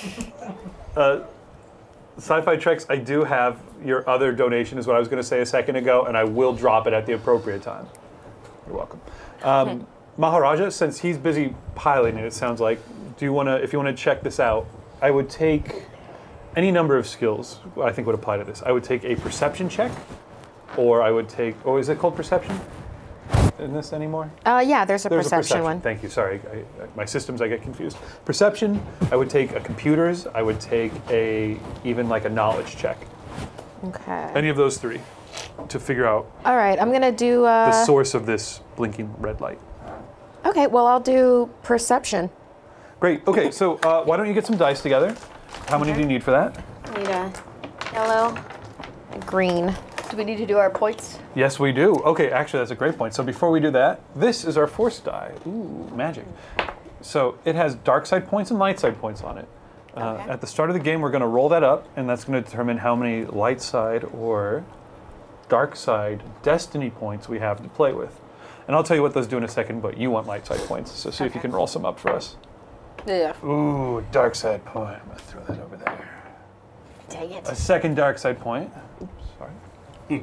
Uh, Sci-Fi Treks, I do have your other donation, is what I was going to say a second ago, and I will drop it at the appropriate time. You're welcome. Um, Maharaja, since he's busy piloting it, it sounds like, do you want to, if you want to check this out, I would take any number of skills, I think would apply to this. I would take a perception check, or I would take, oh, is it called perception in this anymore? Uh, yeah, there's a There's perception a perception one. Thank you. Sorry, I, I, my systems I get confused. Perception. I would take a computers. I would take a even like a knowledge check. Okay. Any of those three, to figure out All right, I'm gonna do. the Uh, source of this blinking red light. okay, well, I'll do perception. Great. Okay, so uh, why don't you get some dice together? How many do you need for that? Need a yellow, a green. Do we need to do our points? Yes, we do. Okay, actually, that's a great point. So before we do that, this is our force die. Ooh, magic. So it has dark side points and light side points on it. Uh, Okay. At the start of the game, we're going to roll that up, and that's going to determine how many light side or dark side destiny points we have to play with. And I'll tell you what those do in a second, but you want light side points, so see if you Okay. can roll some up for us. Yeah. Ooh, dark side point. I'm going to throw that over there. Dang it. A second dark side point. Oops, sorry.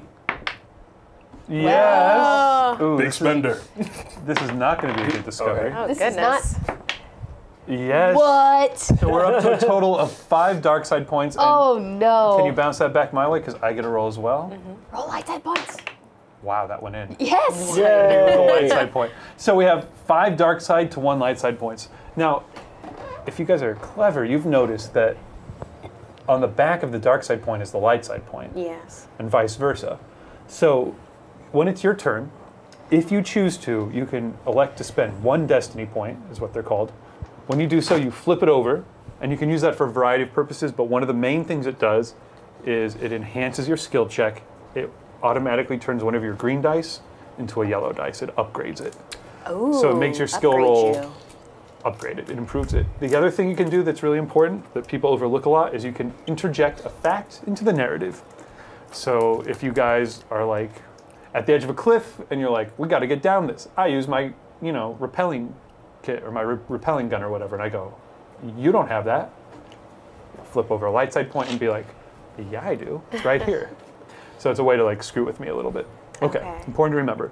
Yes. Ooh, Big this, spender. is, this is not going to be a good discovery. Oh, This is goodness. Yes. What? So we're up to a total of five dark side points. And Oh no. Can you bounce that back my way? Because I get a roll as well. Roll light side points. Wow, that went in. Yes. The light side point. So we have five dark side to one light side points. Now, if you guys are clever, you've noticed that on the back of the dark side point is the light side point, Yes. and vice versa. So when it's your turn, if you choose to, you can elect to spend one destiny point, is what they're called. When you do so, you flip it over, and you can use that for a variety of purposes, but one of the main things it does is it enhances your skill check. It automatically turns one of your green dice into a yellow dice. It upgrades it. Ooh, So it makes your skill upgrade roll you. upgrade it. It improves it. The other thing you can do that's really important that people overlook a lot is you can interject a fact into the narrative. So if you guys are like at the edge of a cliff and you're like, we got to get down this. I use my, you know, repelling kit or my re- repelling gun or whatever, and I go, you don't have that. Flip over a light side point and be like, yeah, I do. It's right here. So it's a way to like screw with me a little bit. Okay, Okay. important to remember.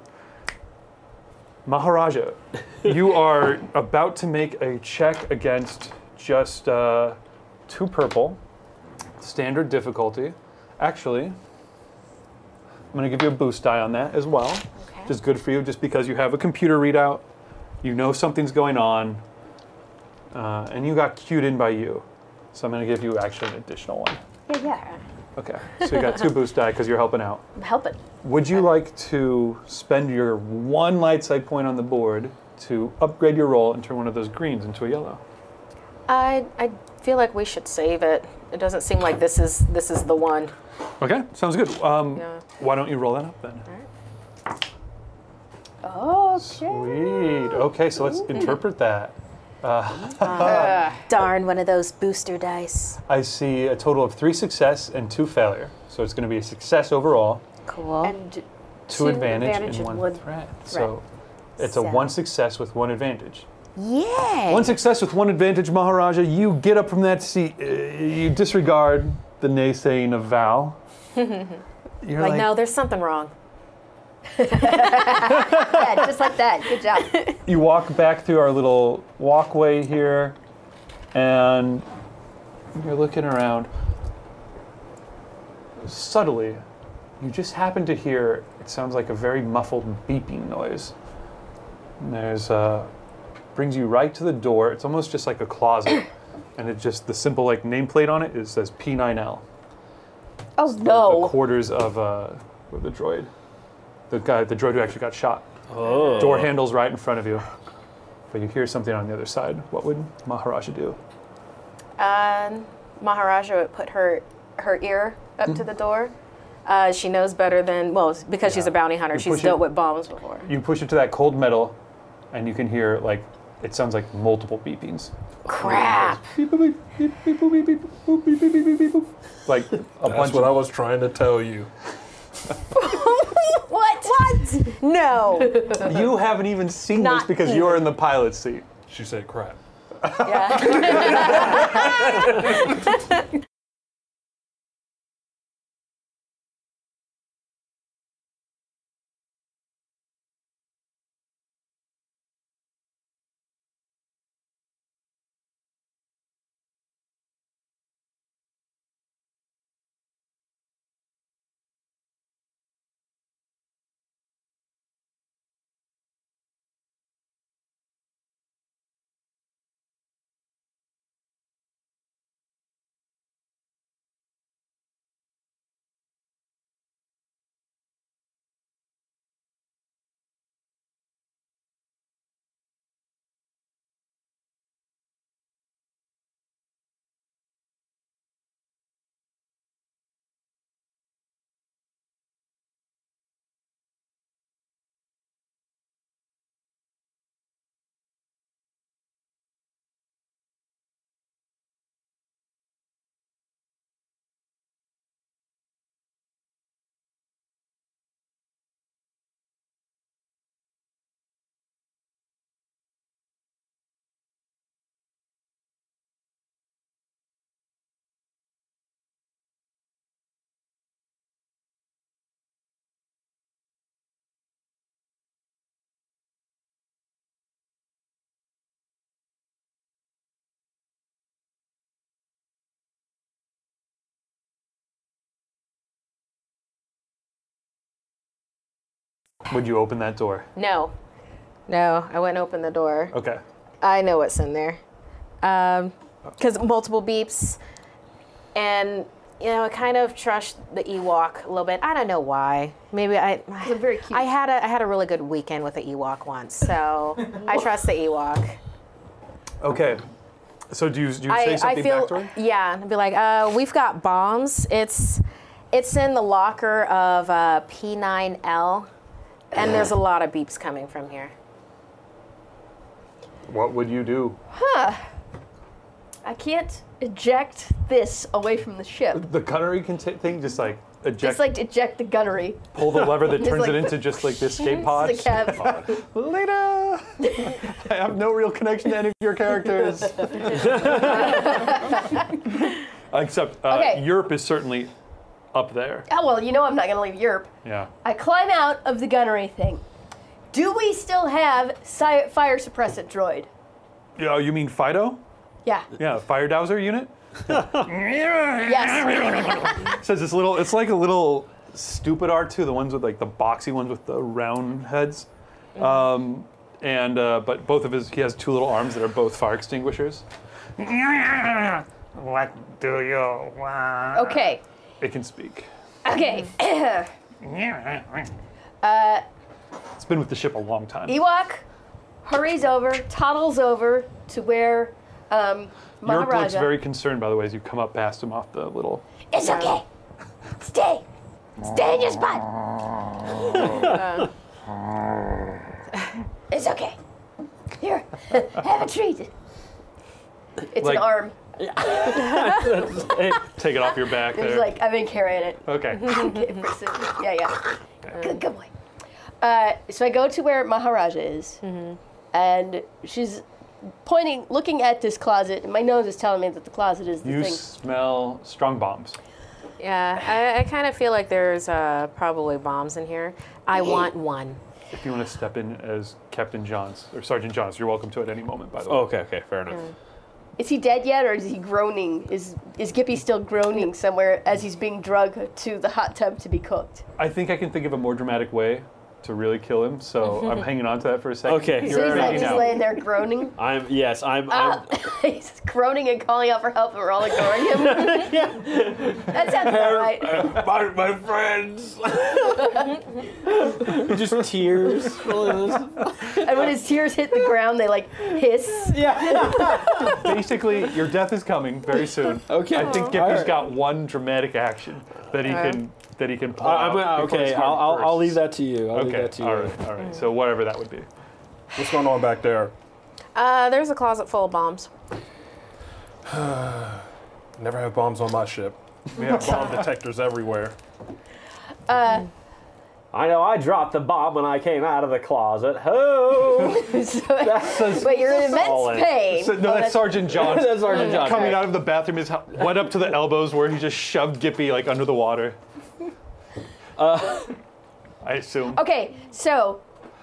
Maharaja, you are about to make a check against just uh, two purple, standard difficulty. Actually, I'm going to give you a boost die on that as well, Okay. which is good for you just because you have a computer readout, you know something's going on, uh, and you got cued in by you. So I'm going to give you actually an additional one. Yeah, yeah. Okay, so you got two boost die because you're helping out. I'm helping. Would you like to spend your one light side point on the board to upgrade your roll and turn one of those greens into a yellow? I I feel like we should save it. It doesn't seem like this is this is the one. Okay, sounds good. Um, Yeah. Why don't you roll that up then? Okay. Sweet. Okay, so let's interpret that. Darn, one of those booster dice. I see a total of three success and two failure. So it's going to be a success overall, Cool. And two, two advantage, advantage and and one, one threat. So it's a So- one success with one advantage. yeah. One success with one advantage, Maharaja. You get up from that seat. Uh, you disregard the naysaying of Val. You're like, no, there's something wrong. Yeah, just like that. Good job. You walk back through our little walkway here, and you're looking around. Subtly, you just happen to hear, it sounds like a very muffled beeping noise. And there's uh brings you right to the door. It's almost just like a closet. And it just, the simple like nameplate on it, it says P nine L. Oh The no. quarters of uh, the droid. The guy, the droid who actually got shot. Oh. Door handle's right in front of you. But you hear something on the other side. What would Maharaja do? Um, Maharaja would put her her ear up to the door. Uh, she knows better than, well, because she's a bounty hunter. You She's push dealt it- with bombs before. You push it to that cold metal, and you can hear like, it sounds like multiple beepings. Crap. Beep, boop, beep, beep, boop, beep, beep, boop, beep, beep, beep, beep, beep, boop. Like a That's bunch what I of, was trying to tell you. What? What? No. you haven't even seen this Not because even. you're in the pilot seat. She said crap. Yeah. Would you open that door? No. No, I wouldn't open the door. Okay. I know what's in there. Because multiple beeps. And, you know, I kind of trust the Ewok a little bit. I don't know why. Maybe I. They're very cute. I had a I had a really good weekend with the Ewok once, so I trust the Ewok. Okay. So do you, do you I, say I something feel back to her? yeah. I'd be like, uh, we've got bombs. It's it's in the locker of uh, P nine L, and there's a lot of beeps coming from here. What would you do? I can't eject this away from the ship. The gunnery can t- thing just like eject, Just like to eject the gunnery. pull the lever that Just turns like- it into just like the escape pod. The cab. Later. I have no real connection to any of your characters. Except uh, Okay. Europe is certainly up there. Oh, well, you know I'm not going to leave Europe. Yeah. I climb out of the gunnery thing. Do we still have si- fire suppressant droid? Oh, you mean Fido? Yeah. Yeah, fire dowser unit. Yes. It says this little. It's like a little stupid R two, the ones with like the boxy ones with the round heads. Um, and uh, but both of his, he has two little arms that are both fire extinguishers. What do you want? Okay. It can speak. Okay. It's been with the ship a long time. Ewok hurries over, toddles over to where um, Europe Maharaja. looks very concerned, by the way, as you come up past him off the little. It's okay. Stay. Stay in your spot. It's okay. Here, have a treat. It's Like- an arm. Take it off your back It's there. like I've been carrying it. Okay. Okay, for scissors. Yeah, yeah. Good, good boy. Uh, so I go to where Maharaja is, and she's pointing, looking at this closet, and my nose is telling me that the closet is the You thing. smell strong bombs. Yeah, I, I kind of feel like there's uh, probably bombs in here. I want one. If you want to step in as Captain Johns or Sergeant Johns, you're welcome to at any moment. By the way. Oh, okay, okay, fair enough. Is he dead yet, or is he groaning? Is is Gippy still groaning somewhere as he's being drugged to the hot tub to be cooked? I think I can think of a more dramatic way to really kill him, so I'm hanging on to that for a second. Okay. So You're he's like freaking just out. laying there groaning. I'm yes, I'm. Ah, I'm he's groaning and calling out for help, and we're all ignoring him. That sounds about right. my, my friends. just tears. And when his tears hit the ground, they like hiss. Basically, your death is coming very soon. Okay. I think Gippy's Alright. got one dramatic action that he can that he can pull I- I'm, out. uh, before his okay, heart I'll, I'll, I'll bursts. leave that to you. I'll leave Okay, that to you. all right, all right. So whatever that would be. What's going on back there? Uh, there's a closet full of bombs. Never have bombs on my ship. We have bomb detectors everywhere. Uh, I know I dropped the bomb when I came out of the closet. Ho! so, but you're in immense solid. pain. So, no, Oh, that's Sergeant John. That's Sergeant John. Coming out of the bathroom, his h- went up to the elbows where he just shoved Gippy like under the water. Uh, I assume. Okay, so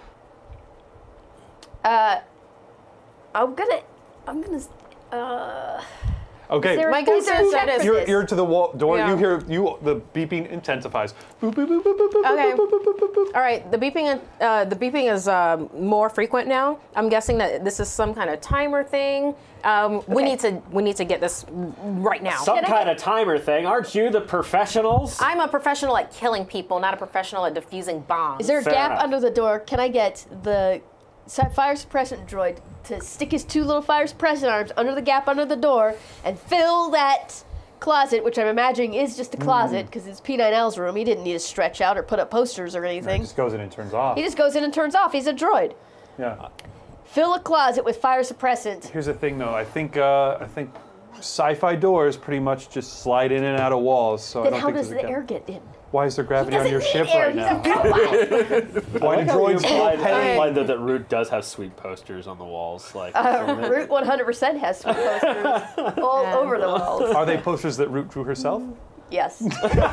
uh, I'm gonna, I'm gonna. Uh, Okay. is there, My is guess there a is check that for is- You're, this? you're to the wall door. Yeah. You hear you the beeping intensifies. Boop, boop, boop, boop, boop, boop, Okay. boop, boop, boop, boop, boop. All right, the beeping, uh, the beeping is um, more frequent now. I'm guessing that this is some kind of timer thing. Um, We Okay. need to, we need to get this right now. some Can I kind get- of timer thing. Aren't you the professionals? I'm a professional at killing people, not a professional at defusing bombs. Is there a Fair gap enough. under the door? Can I get the si- fire suppressant droid to stick his two little fire suppressant arms under the gap under the door and fill that closet, which I'm imagining is just a closet because it's P nine L's room. He didn't need to stretch out or put up posters or He anything. just goes in and turns off. He just goes in and turns off. He's a droid. Yeah. Fill a closet with fire suppressant. Here's the thing, though. I think uh, I think sci-fi doors pretty much just slide in and out of walls. So I Then don't how think does there's a the gap. air get in? Why is there gravity on Doesn't your need ship air. right He's now? a robot. Why do droids implied, pay? implied that, that Root does have sweet posters on the walls. Like, Uh, Root one hundred percent has some posters all over the walls. Are they posters that Root drew herself? Yes.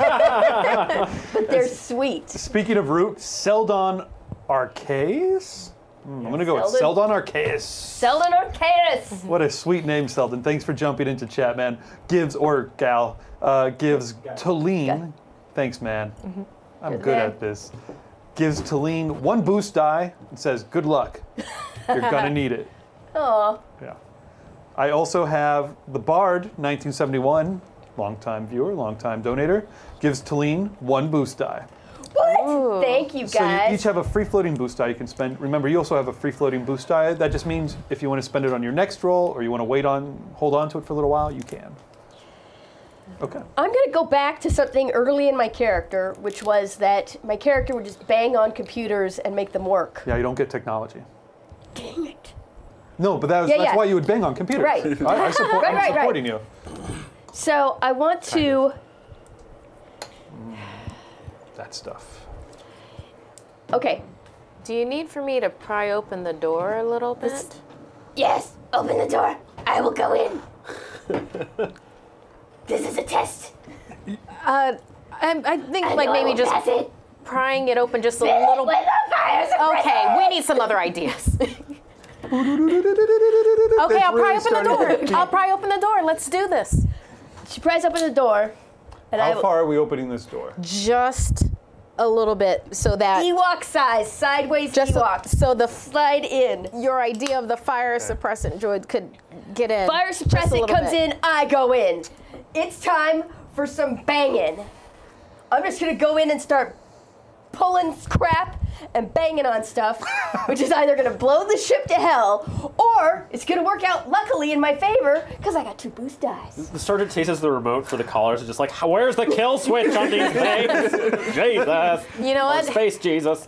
But they're sweet. Speaking of Root, Seldon Arceus? Hmm, I'm gonna go with Seldon. Seldon Arceus. Seldon Arceus. What a sweet name, Seldon. Thanks for jumping into chat, man. Gives, or gal, uh, gives Talene, thanks, man. I'm Good good man. at this. Gives Talene one boost die and says, good luck. You're gonna need it. Aw. Yeah. I also have the Bard, nineteen seventy-one, longtime viewer, longtime donator, gives Talene one boost die. What? Thank you, So you guys. each have a free floating boost die you can spend. Remember, you also have a free floating boost die. That just means if you want to spend it on your next roll or you want to wait on, hold on to it for a little while, you can. Okay. I'm going to go back to something early in my character, which was that my character would just bang on computers and make them work. Yeah, you don't get technology. Dang it. No, but that was, Yeah, that's yeah. why you would bang on computers. Right. I, I support, Right, I'm right, right. supporting you. So I want to. That stuff. Okay. Do you need for me to pry open the door a little bit? Yes, open the door. I will go in. This is a test. Uh, I, I think like maybe just it. prying it open just a little bit. Okay, we need some other ideas. Okay, I'll pry open the door. I'll pry open the door. Let's do this. She pries open the door, and I How far are we opening this door? Just a little bit so that Ewok size, sideways just so, Ewok. so the Slide in. your idea of the fire suppressant droid could get in. Fire just a suppressant little comes bit. in, I go in. It's time for some banging. I'm just gonna go in and start pulling crap and banging on stuff, which is either gonna blow the ship to hell, or it's gonna work out luckily in my favor, because I got two boost dice. the sergeant chases the remote for the collars and just like, where's the kill switch on these things? Jesus. You know Or what? Space Jesus.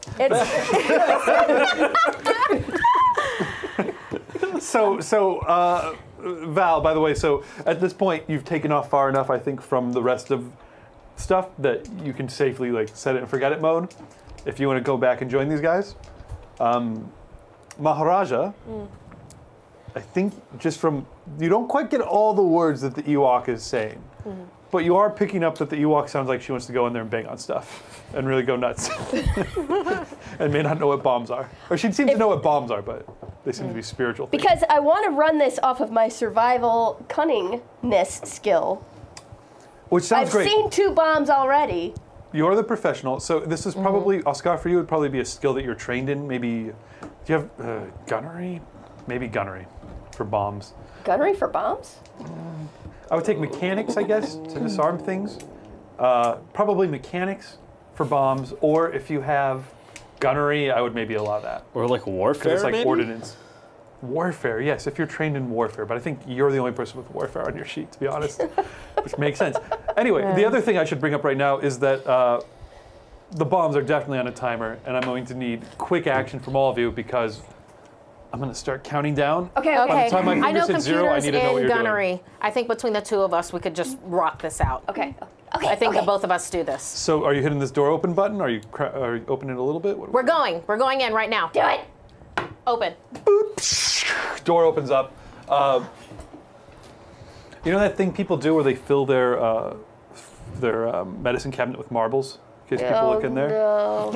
It's So, so, uh, Val, by the way, so at this point, you've taken off far enough, I think, from the rest of stuff that you can safely, like, set it and forget it mode. If you want to go back and join these guys. Um, Maharaja, I think just from, you don't quite get all the words that the Ewok is saying, But you are picking up that the Ewok sounds like she wants to go in there and bang on stuff and really go nuts. And may not know what bombs are. Or she seems to know what bombs are, but they seem to be spiritual things. Because I want to run this off of my survival cunningness skill. Which sounds I've great. seen two bombs already. You're the professional, so this is probably, Oscar, for you, would probably be a skill that you're trained in. Maybe, do you have uh, gunnery? Maybe gunnery for bombs. Gunnery for bombs? I would take mechanics, I guess, to disarm things. Uh, probably mechanics for bombs, or if you have gunnery, I would maybe allow that. Or like warfare, Because it's like maybe? ordnance. Warfare, yes, if you're trained in warfare, but I think you're the only person with warfare on your sheet, to be honest, which makes sense. Anyway, the other thing I should bring up right now is that uh, the bombs are definitely on a timer, and I'm going to need quick action from all of you because I'm going to start counting down. Okay, okay. Okay, the time my I know fingers hit computers zero, I need to know what and you're doing. gunnery. I think between the two of us, we could just rock this out. Okay. Okay. I think okay. that both of us do this. So, are you hitting this door open button? Are you cra- are you opening it a little bit? What- We're going. We're going in right now. Do it. Open. Door opens up. Uh, you know that thing people do where they fill their uh, their um, medicine cabinet with marbles in case people Oh, look in there. no.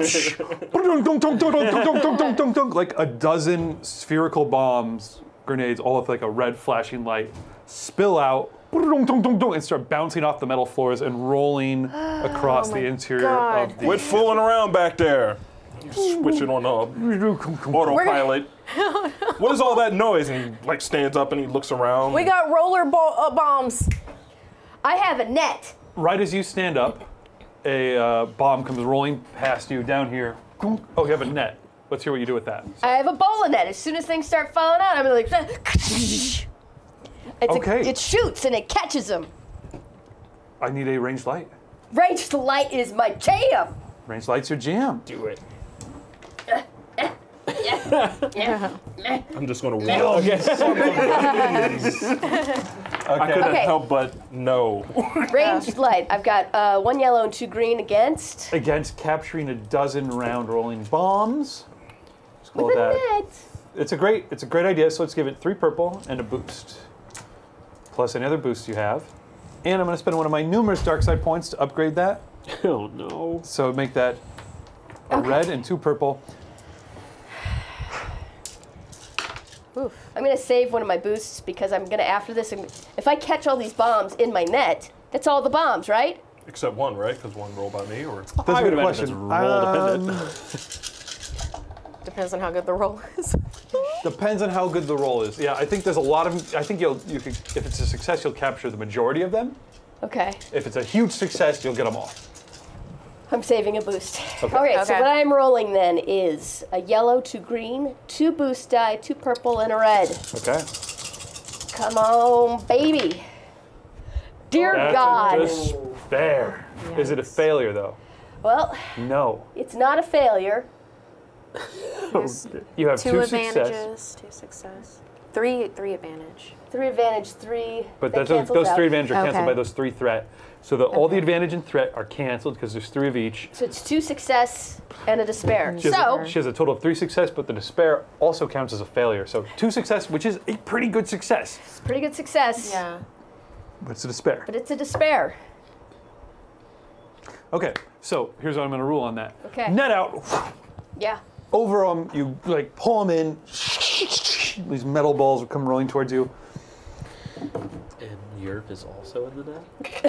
Like a dozen spherical bombs, grenades, all with like a red flashing light, spill out and start bouncing off the metal floors and rolling across the interior God. of the. Quit fooling around back there. Switch it on uh, autopilot. What is all that noise? And he like stands up and he looks around. We got roller bo- uh, bombs. I have a net. Right as you stand up, a uh, bomb comes rolling past you down here. Oh, you have a net. Let's hear what you do with that. I have a bowling net. As soon as things start falling out, I'm like, it's Okay. a, it shoots and it catches them. I need a ranged light. Ranged light is my jam. Ranged light's your jam. Do it. I'm just gonna walk. Okay. I couldn't Okay. help but no. Ranged light. I've got uh, one yellow and two green against. Against capturing a dozen round rolling bombs. Let's call With it a that. net. It's a great, it's a great idea. So let's give it three purple and a boost, plus any other boost you have. And I'm going to spend one of my numerous dark side points to upgrade that. Oh no. So make that a red and two purple. Oof. I'm gonna save one of my boosts because I'm gonna after this. I'm- If I catch all these bombs in my net, that's all the bombs, right? Except one, right? Because one rolled by me, or That's I a would good imagine question. it's roll Um, dependent. Depends on how good the roll is. Depends on how good the roll is. Yeah, I think there's a lot of. I think you'll. You could, if it's a success, you'll capture the majority of them. Okay. If it's a huge success, you'll get them all. I'm saving a boost. Okay. Okay, so Okay. what I'm rolling then is a yellow, two green, two boost die, two purple, and a red. Okay. Come on, baby. Dear That's God. a despair. Is it a Yes. failure though? Well, No. it's not a failure. You have Two, two, advantages, success, two success. Three, three advantage. Three advantage, three. but that that's those, cancels those out. three advantages are canceled Okay. by those three threat. So the, all the Okay. advantage and threat are canceled because there's three of each. So it's two success and a despair. She has, So, a, she has a total of three success, but the despair also counts as a failure. So two success, which is a pretty good success, it's pretty good success. Yeah. but it's a despair. But it's a despair. Okay, so here's what I'm going to rule on that. Okay. Net out. Yeah. Over them, you like pull them in. These metal balls will come rolling towards you. And Europe is also in the net?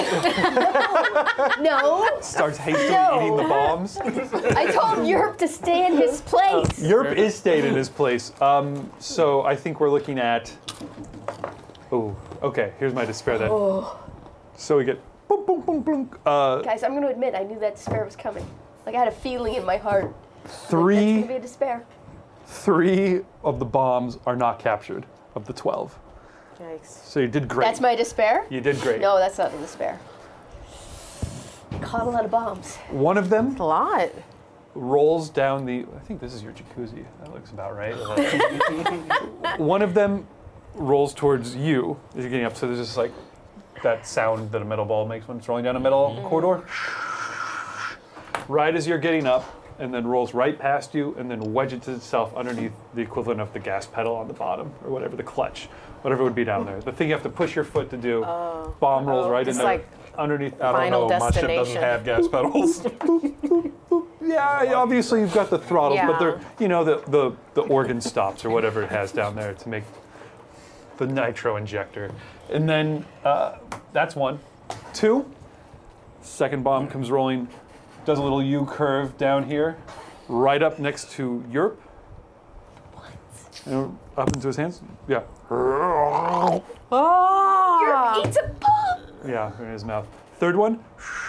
No, Starts hastily No. eating the bombs. I told Europe to stay in his place. Europe is stayed in his place. Um, so I think we're looking at. Oh, okay. Here's my despair then. So we get boom, boom, boom, boom. Uh, Guys, I'm going to admit I knew that despair was coming. Like I had a feeling in my heart. That's three, going to be a despair. three of the bombs are not captured of the twelve. Yikes. So you did great. That's my despair? You did great. No, that's not the despair. Caught a lot of bombs. One of them A lot. rolls down the. I think this is your jacuzzi. That looks about right. One of them rolls towards you as you're getting up. So there's just like that sound that a metal ball makes when it's rolling down a metal corridor. Right as you're getting up, and then rolls right past you, and then wedges itself underneath the equivalent of the gas pedal on the bottom, or whatever, the clutch, whatever would be down there. The thing you have to push your foot to do. Bomb rolls right in It's there. like underneath. I don't Final know. My ship doesn't destination. have gas pedals. Yeah, obviously you've got the throttles, but Yeah. they're, you know, the, the, the organ stops or whatever it has down there to make the nitro injector. And then uh, that's one. Two, second bomb comes rolling, does a little U curve down here, right up next to Yerp. What? Up into his hands. Yeah. Oh! Eats a bomb! Yeah, in his mouth. Third one.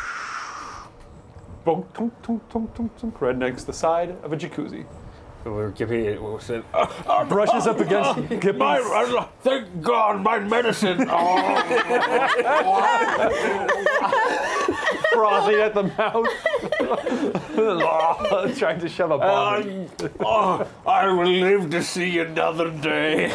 Boom, tunk, tunk, tunk, tunk, tunk, right next to the side of a jacuzzi. We're giving it. What was it? Uh, uh, Brushes up against Gippy's. my, uh, thank God, my medicine. Oh. Frothy at the mouth. Trying to shove a bomb. in. Um, oh, I will live to see another day.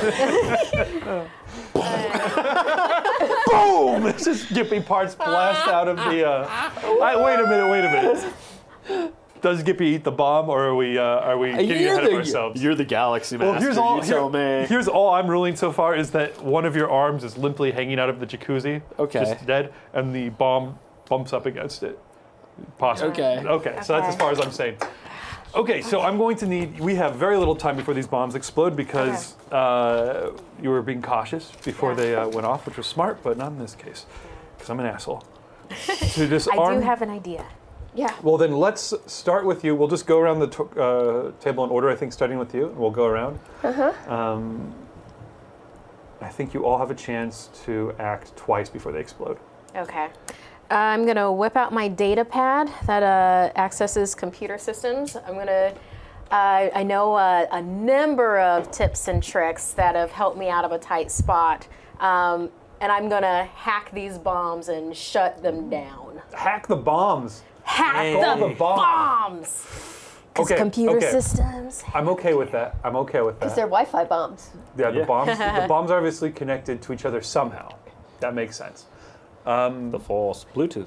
Boom! It's just Gippy parts blast out of the. Uh... I, wait a minute, wait a minute. Does Gippy eat the bomb, or are we uh, are we getting You're ahead of the, ourselves? you're the galaxy master. Well, here's all. you tell here- me. Here's all I'm ruling so far is that one of your arms is limply hanging out of the jacuzzi, Okay. just dead, and the bomb bumps up against it. Possibly. Okay. Okay. So that's as far as I'm saying. Okay, so I'm going to need. We have very little time before these bombs explode because uh, you were being cautious before Yeah. they uh, went off, which was smart, but not in this case, because I'm an asshole. To I disarm. do have an idea. Yeah. Well, then let's start with you. We'll just go around the t- uh, table in order. I think starting with you, and we'll go around. Uh-huh. Um, I think you all have a chance to act twice before they explode. Okay. I'm going to whip out my data pad that uh, accesses computer systems. I'm going to, uh, I know uh, a number of tips and tricks that have helped me out of a tight spot. Um, and I'm going to hack these bombs and shut them down. Hack the bombs. Hack all the, the bomb. bombs! Because Okay, computer okay. systems. I'm okay with that. I'm okay with Because that. they're Wi-Fi bombs. Yeah, the Yeah. bombs. The bombs are obviously connected to each other somehow. That makes sense. The false Bluetooth.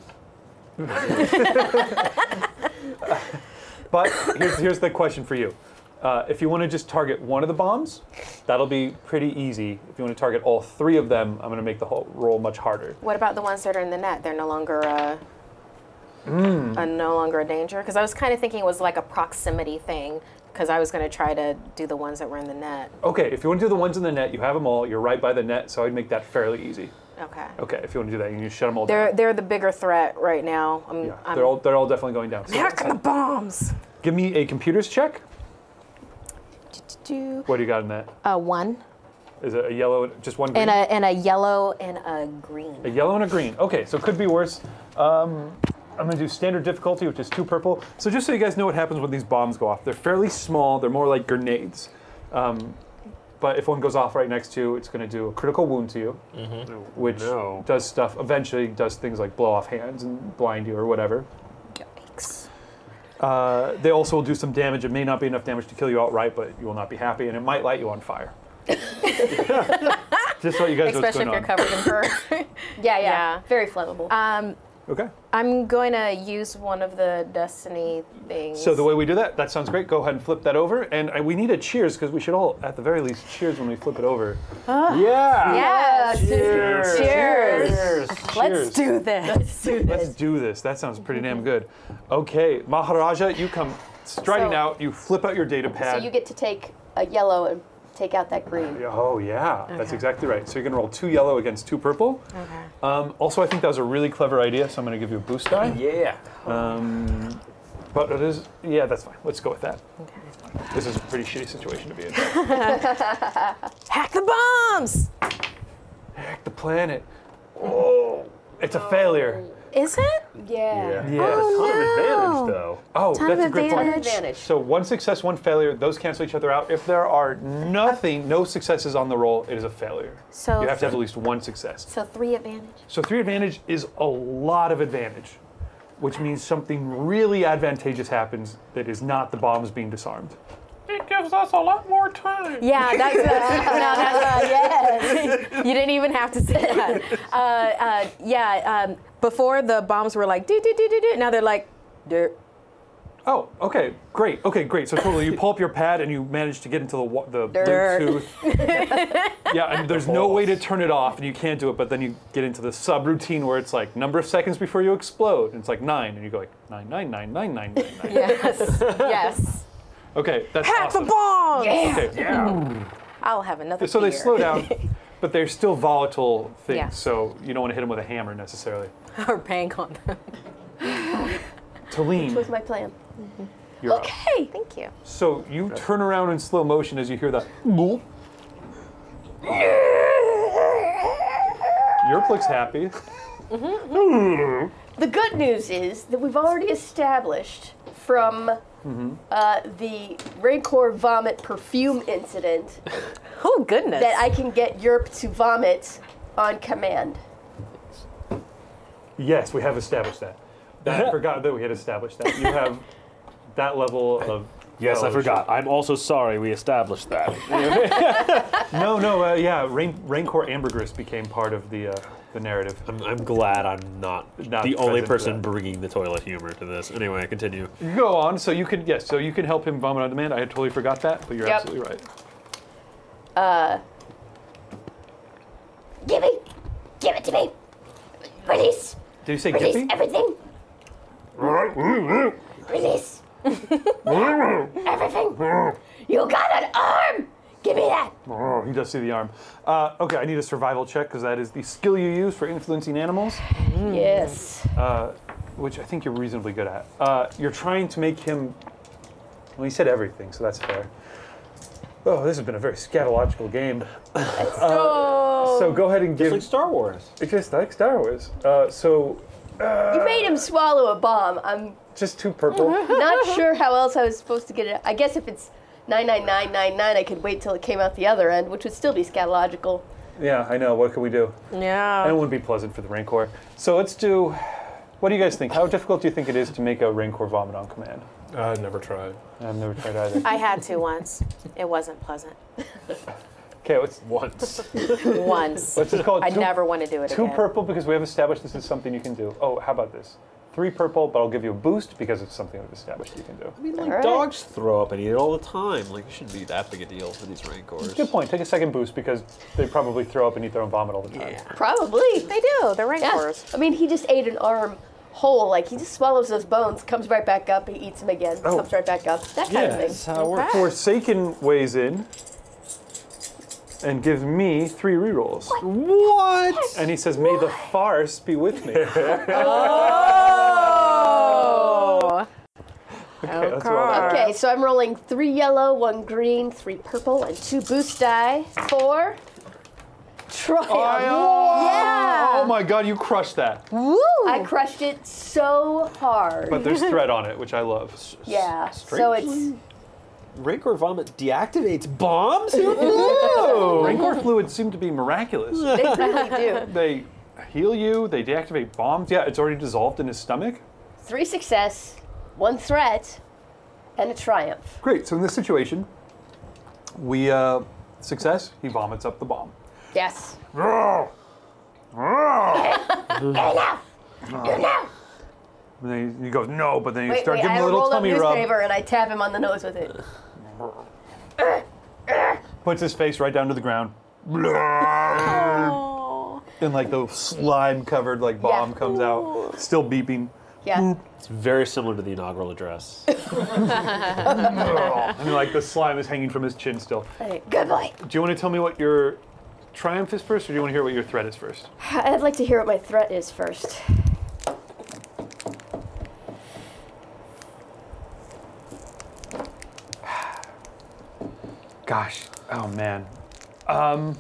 But here's, here's the question for you. Uh, if you want to just target one of the bombs, that'll be pretty easy. If you want to target all three of them, I'm going to make the whole roll much harder. What about the ones that are in the net? They're no longer uh, Hmm. a no longer a danger? Because I was kind of thinking it was like a proximity thing. Because I was going to try to do the ones that were in the net. Okay, if you want to do the ones in the net, you have them all. You're right by the net, so I'd make that fairly easy. Okay. Okay, if you want to do that, you need to shut them all They're down. they're the bigger threat right now. I'm, Yeah, I'm they're all they're all definitely going down. So hacking the bombs. give me a computers check. Do What do you got in that? a one Is it a yellow, just one green? and a and a yellow and a green. A yellow and a green. Okay, so it could be worse. Um, I'm going to do standard difficulty, which is two purple. So just so you guys know what happens when these bombs go off. They're fairly small. They're more like grenades. Um, but if one goes off right next to you, it's going to do a critical wound to you, which no. does stuff, eventually does things like blow off hands and blind you or whatever. Yikes. Uh, they also will do some damage. It may not be enough damage to kill you outright, but you will not be happy, and it might light you on fire. Just so you guys know what's Especially going if you're on. covered in fur. Yeah, yeah. Yeah. Very flammable. um, Okay. I'm going to use one of the Destiny things. So the way we do that, that sounds great. Go ahead and flip that over. And uh, we need a cheers, because we should all, at the very least, cheers when we flip it over. Yeah. Yes. Cheers. Cheers. Cheers. Let's do this. Let's do Let's do this. That sounds pretty damn good. Okay, Maharaja, you come striding So- out. You flip out your data so pad. you get to take a yellow and take out that green. Oh, yeah. That's Okay. exactly right. So you're going to roll two yellow against two purple. Okay. Um, also, I think that was a really clever idea, so I'm going to give you a boost die. Yeah. Um, but it is, yeah, that's fine. Let's go with that. Okay. This is a pretty shitty situation to be in. Hack the bombs. Heck, the planet. Oh, it's a failure. Is it? Yeah. Yeah. Ton of no. advantage, though. Oh, Ton that's of a great Ton of point. advantage. So one success, one failure, those cancel each other out. If there are nothing, no successes on the roll, it is a failure. So You have to have at least one success. So three advantage. So three advantage is a lot of advantage, which means something really advantageous happens that is not the bombs being disarmed. It gives us a lot more time. Yeah, that's, that's no, that's uh, yes. You didn't even have to say that. Uh, uh, yeah, um, before the bombs were like do do do do do. Now they're like, dirt. Oh, okay, great. Okay, great. So totally, you pull up your pad and you manage to get into the wa- the Dirt. Bluetooth. Yeah, and there's no way to turn it off, and you can't do it. But then you get into the subroutine where it's like number of seconds before you explode, and it's like nine, and you go like nine, nine, nine, nine, nine, nine, nine. Yes. Yes. Okay, that's Hack awesome. the bomb. Okay, I'll have another. so they beer. slow down, but they're still volatile things. Yeah. So you don't want to hit them with a hammer necessarily. or bang on them. Talene, was my plan. you're up. Okay. Thank you. So you turn around in slow motion as you hear that. Yerp looks happy. The good news is that we've already established from uh, the Rancor vomit perfume incident Oh goodness. that I can get Yerp to vomit on command. Yes, we have established that. I forgot that we had established that. You have that level of. Yes, I fellowship. forgot. I'm also sorry we established that. No, no, uh, yeah, Rain, Rancor Ambergris became part of the uh, the narrative. I'm, I'm glad I'm not, Not the only present for person that. bringing the toilet humor to this. Anyway, continue. Go on. So you can, yes, so you can help him vomit on demand. I had totally forgot that, but you're Yep. absolutely right. Give it. Give it to me. Release. Did you say Release Gippy? everything. Release. Everything. You got an arm. Give me that. Oh, he does see the arm. Uh, okay, I need a survival check because that is the skill you use for influencing animals, Yes. which I think you're reasonably good at. Uh, you're trying to make him. Well, he said everything, so that's fair. Oh, this has been a very scatological game. Uh, so go ahead and give. It's like Star Wars. It's just like Star Wars. Uh, so You made him swallow a bomb. I'm just two purple. not sure how else I was supposed to get it. I guess if it's nine nine nine nine nine, I could wait till it came out the other end, which would still be scatological. Yeah, I know. What can we do? Yeah. And it wouldn't be pleasant for the Rancor. So let's do. What do you guys think? How difficult do you think it is to make a Rancor vomit on command? I never tried. I've never tried either. I had to once. It wasn't pleasant. Okay, let's Once. Once. let's just call it I two, never want to do it two again. purple because we have established this is something you can do. Oh, how about this? Three purple, but I'll give you a boost because it's something we've established you can do. I mean, like, All right. dogs throw up and eat it all the time. Like, it shouldn't be that big a deal for these Rancors. Good point. Take a second boost because they probably throw up and eat their own vomit all the time. Yeah. Probably. They do. They're Yeah. rancors. I mean, he just ate an arm whole. Like, he just swallows those bones, comes right back up, he eats them again, Oh. comes right back up. That kind of thing. That's how it works. Forsaken weighs in and gives me three rerolls. What? And he says, "May the farce be with me." Oh. Okay, let's roll that. Okay, so I'm rolling three yellow, one green, three purple, and two boost die for Triumph. Yeah! Oh my god, you crushed that. Woo. I crushed it so hard. But there's thread on it, which I love. yeah, so it's Rancor vomit deactivates bombs? Who knew? Rancor fluids seem to be miraculous. they really do. They heal you, they deactivate bombs. Yeah, it's already dissolved in his stomach. Three success, one threat, and a triumph. Great, so in this situation, we, uh, success, he vomits up the bomb. Yes. And Hey now! You now! then he goes, no, but then you Wait, start wait, giving I him a little roll up tummy rub. newspaper and I tap him on the nose with it. Puts his face right down to the ground. Oh. And like the slime covered like bomb Yeah. comes out, still beeping. Yeah. It's very similar to the inaugural address. And like the slime is hanging from his chin still. Okay, good boy. Do you want to tell me what your triumph is first, or do you want to hear what your threat is first? I'd like to hear what my threat is first. Gosh, oh man. Um,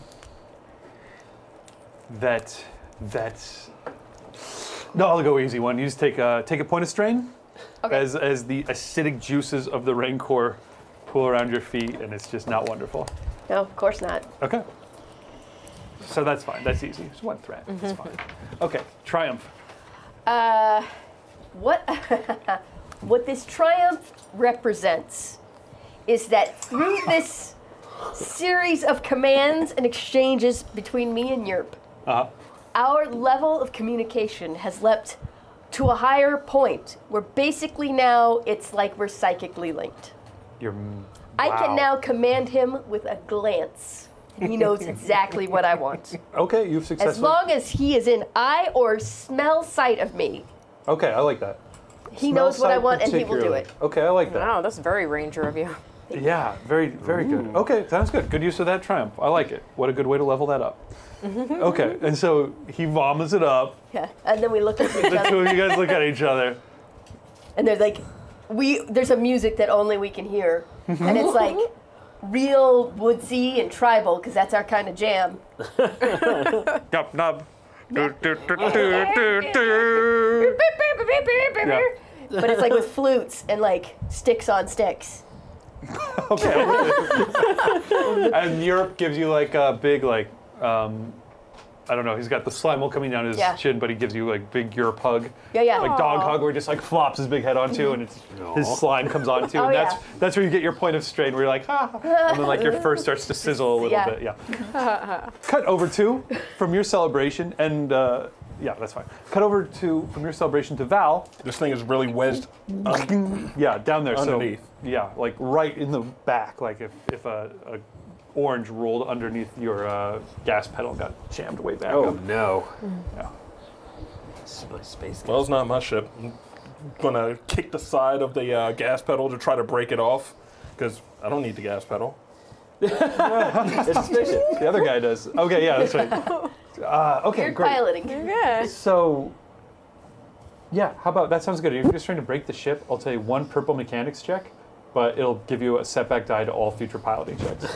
that, that, no, I'll go easy one. You just take a, take a point of strain Okay. as, as the acidic juices of the Rancor pool around your feet, and it's just not wonderful. No, of course not. Okay. So that's fine. That's easy. It's one threat. It's fine. Okay, triumph. Uh, what what this triumph represents is that through this series of commands and exchanges between me and Yerp, Uh-huh. our level of communication has leapt to a higher point where basically now it's like we're psychically linked. You're. I wow. can now command him with a glance. He knows exactly what I want. Okay, you've As successfully. long as he is in eye or smell sight of me, Okay, I like that. he Smell knows what I sight want and he will do particularly. it. Okay, I like that. Wow, that's very Ranger of you. Yeah, very, very good. Okay, sounds good. Good use of that triumph. I like it. What a good way to level that up. Okay, and so he vomits it up. Yeah. And then we look at each The two other, of you guys look at each other. and there's like, we there's a music that only we can hear, and it's like real woodsy and tribal because that's our kind of jam. Yup, nub. Do, do, do, do, do, do. Yeah. But it's like with flutes and like sticks on sticks. Okay. And Europe gives you like a big like um, I don't know. He's got the slime coming down his Yeah. chin, but he gives you like big Europe hug, Yeah, yeah. like dog hug, where he just like flops his big head onto, and it's his slime comes onto, Oh, and that's yeah. that's where you get your point of strain, where you're like ah, and then like your fur starts to sizzle a little Yeah. bit. Yeah. Cut over to from your celebration, and uh, yeah, that's fine. Cut over to from your celebration to Val. This thing is really wedged. Um, Yeah, down there. Underneath. So, yeah, like right in the back. Like if, if a, a orange rolled underneath your uh, gas pedal and got jammed way back Oh up. no. Yeah. It's my space. well, it's not my ship. I'm gonna kick the side of the uh, gas pedal to try to break it off, because I don't need the gas pedal. It's a spaceship. The other guy does. Okay, yeah, that's right. Uh, okay, You're great. piloting. Good. So, yeah, how about that? Sounds good. If you're just trying to break the ship, I'll tell you one purple mechanics check, but it'll give you a setback die to all future piloting checks.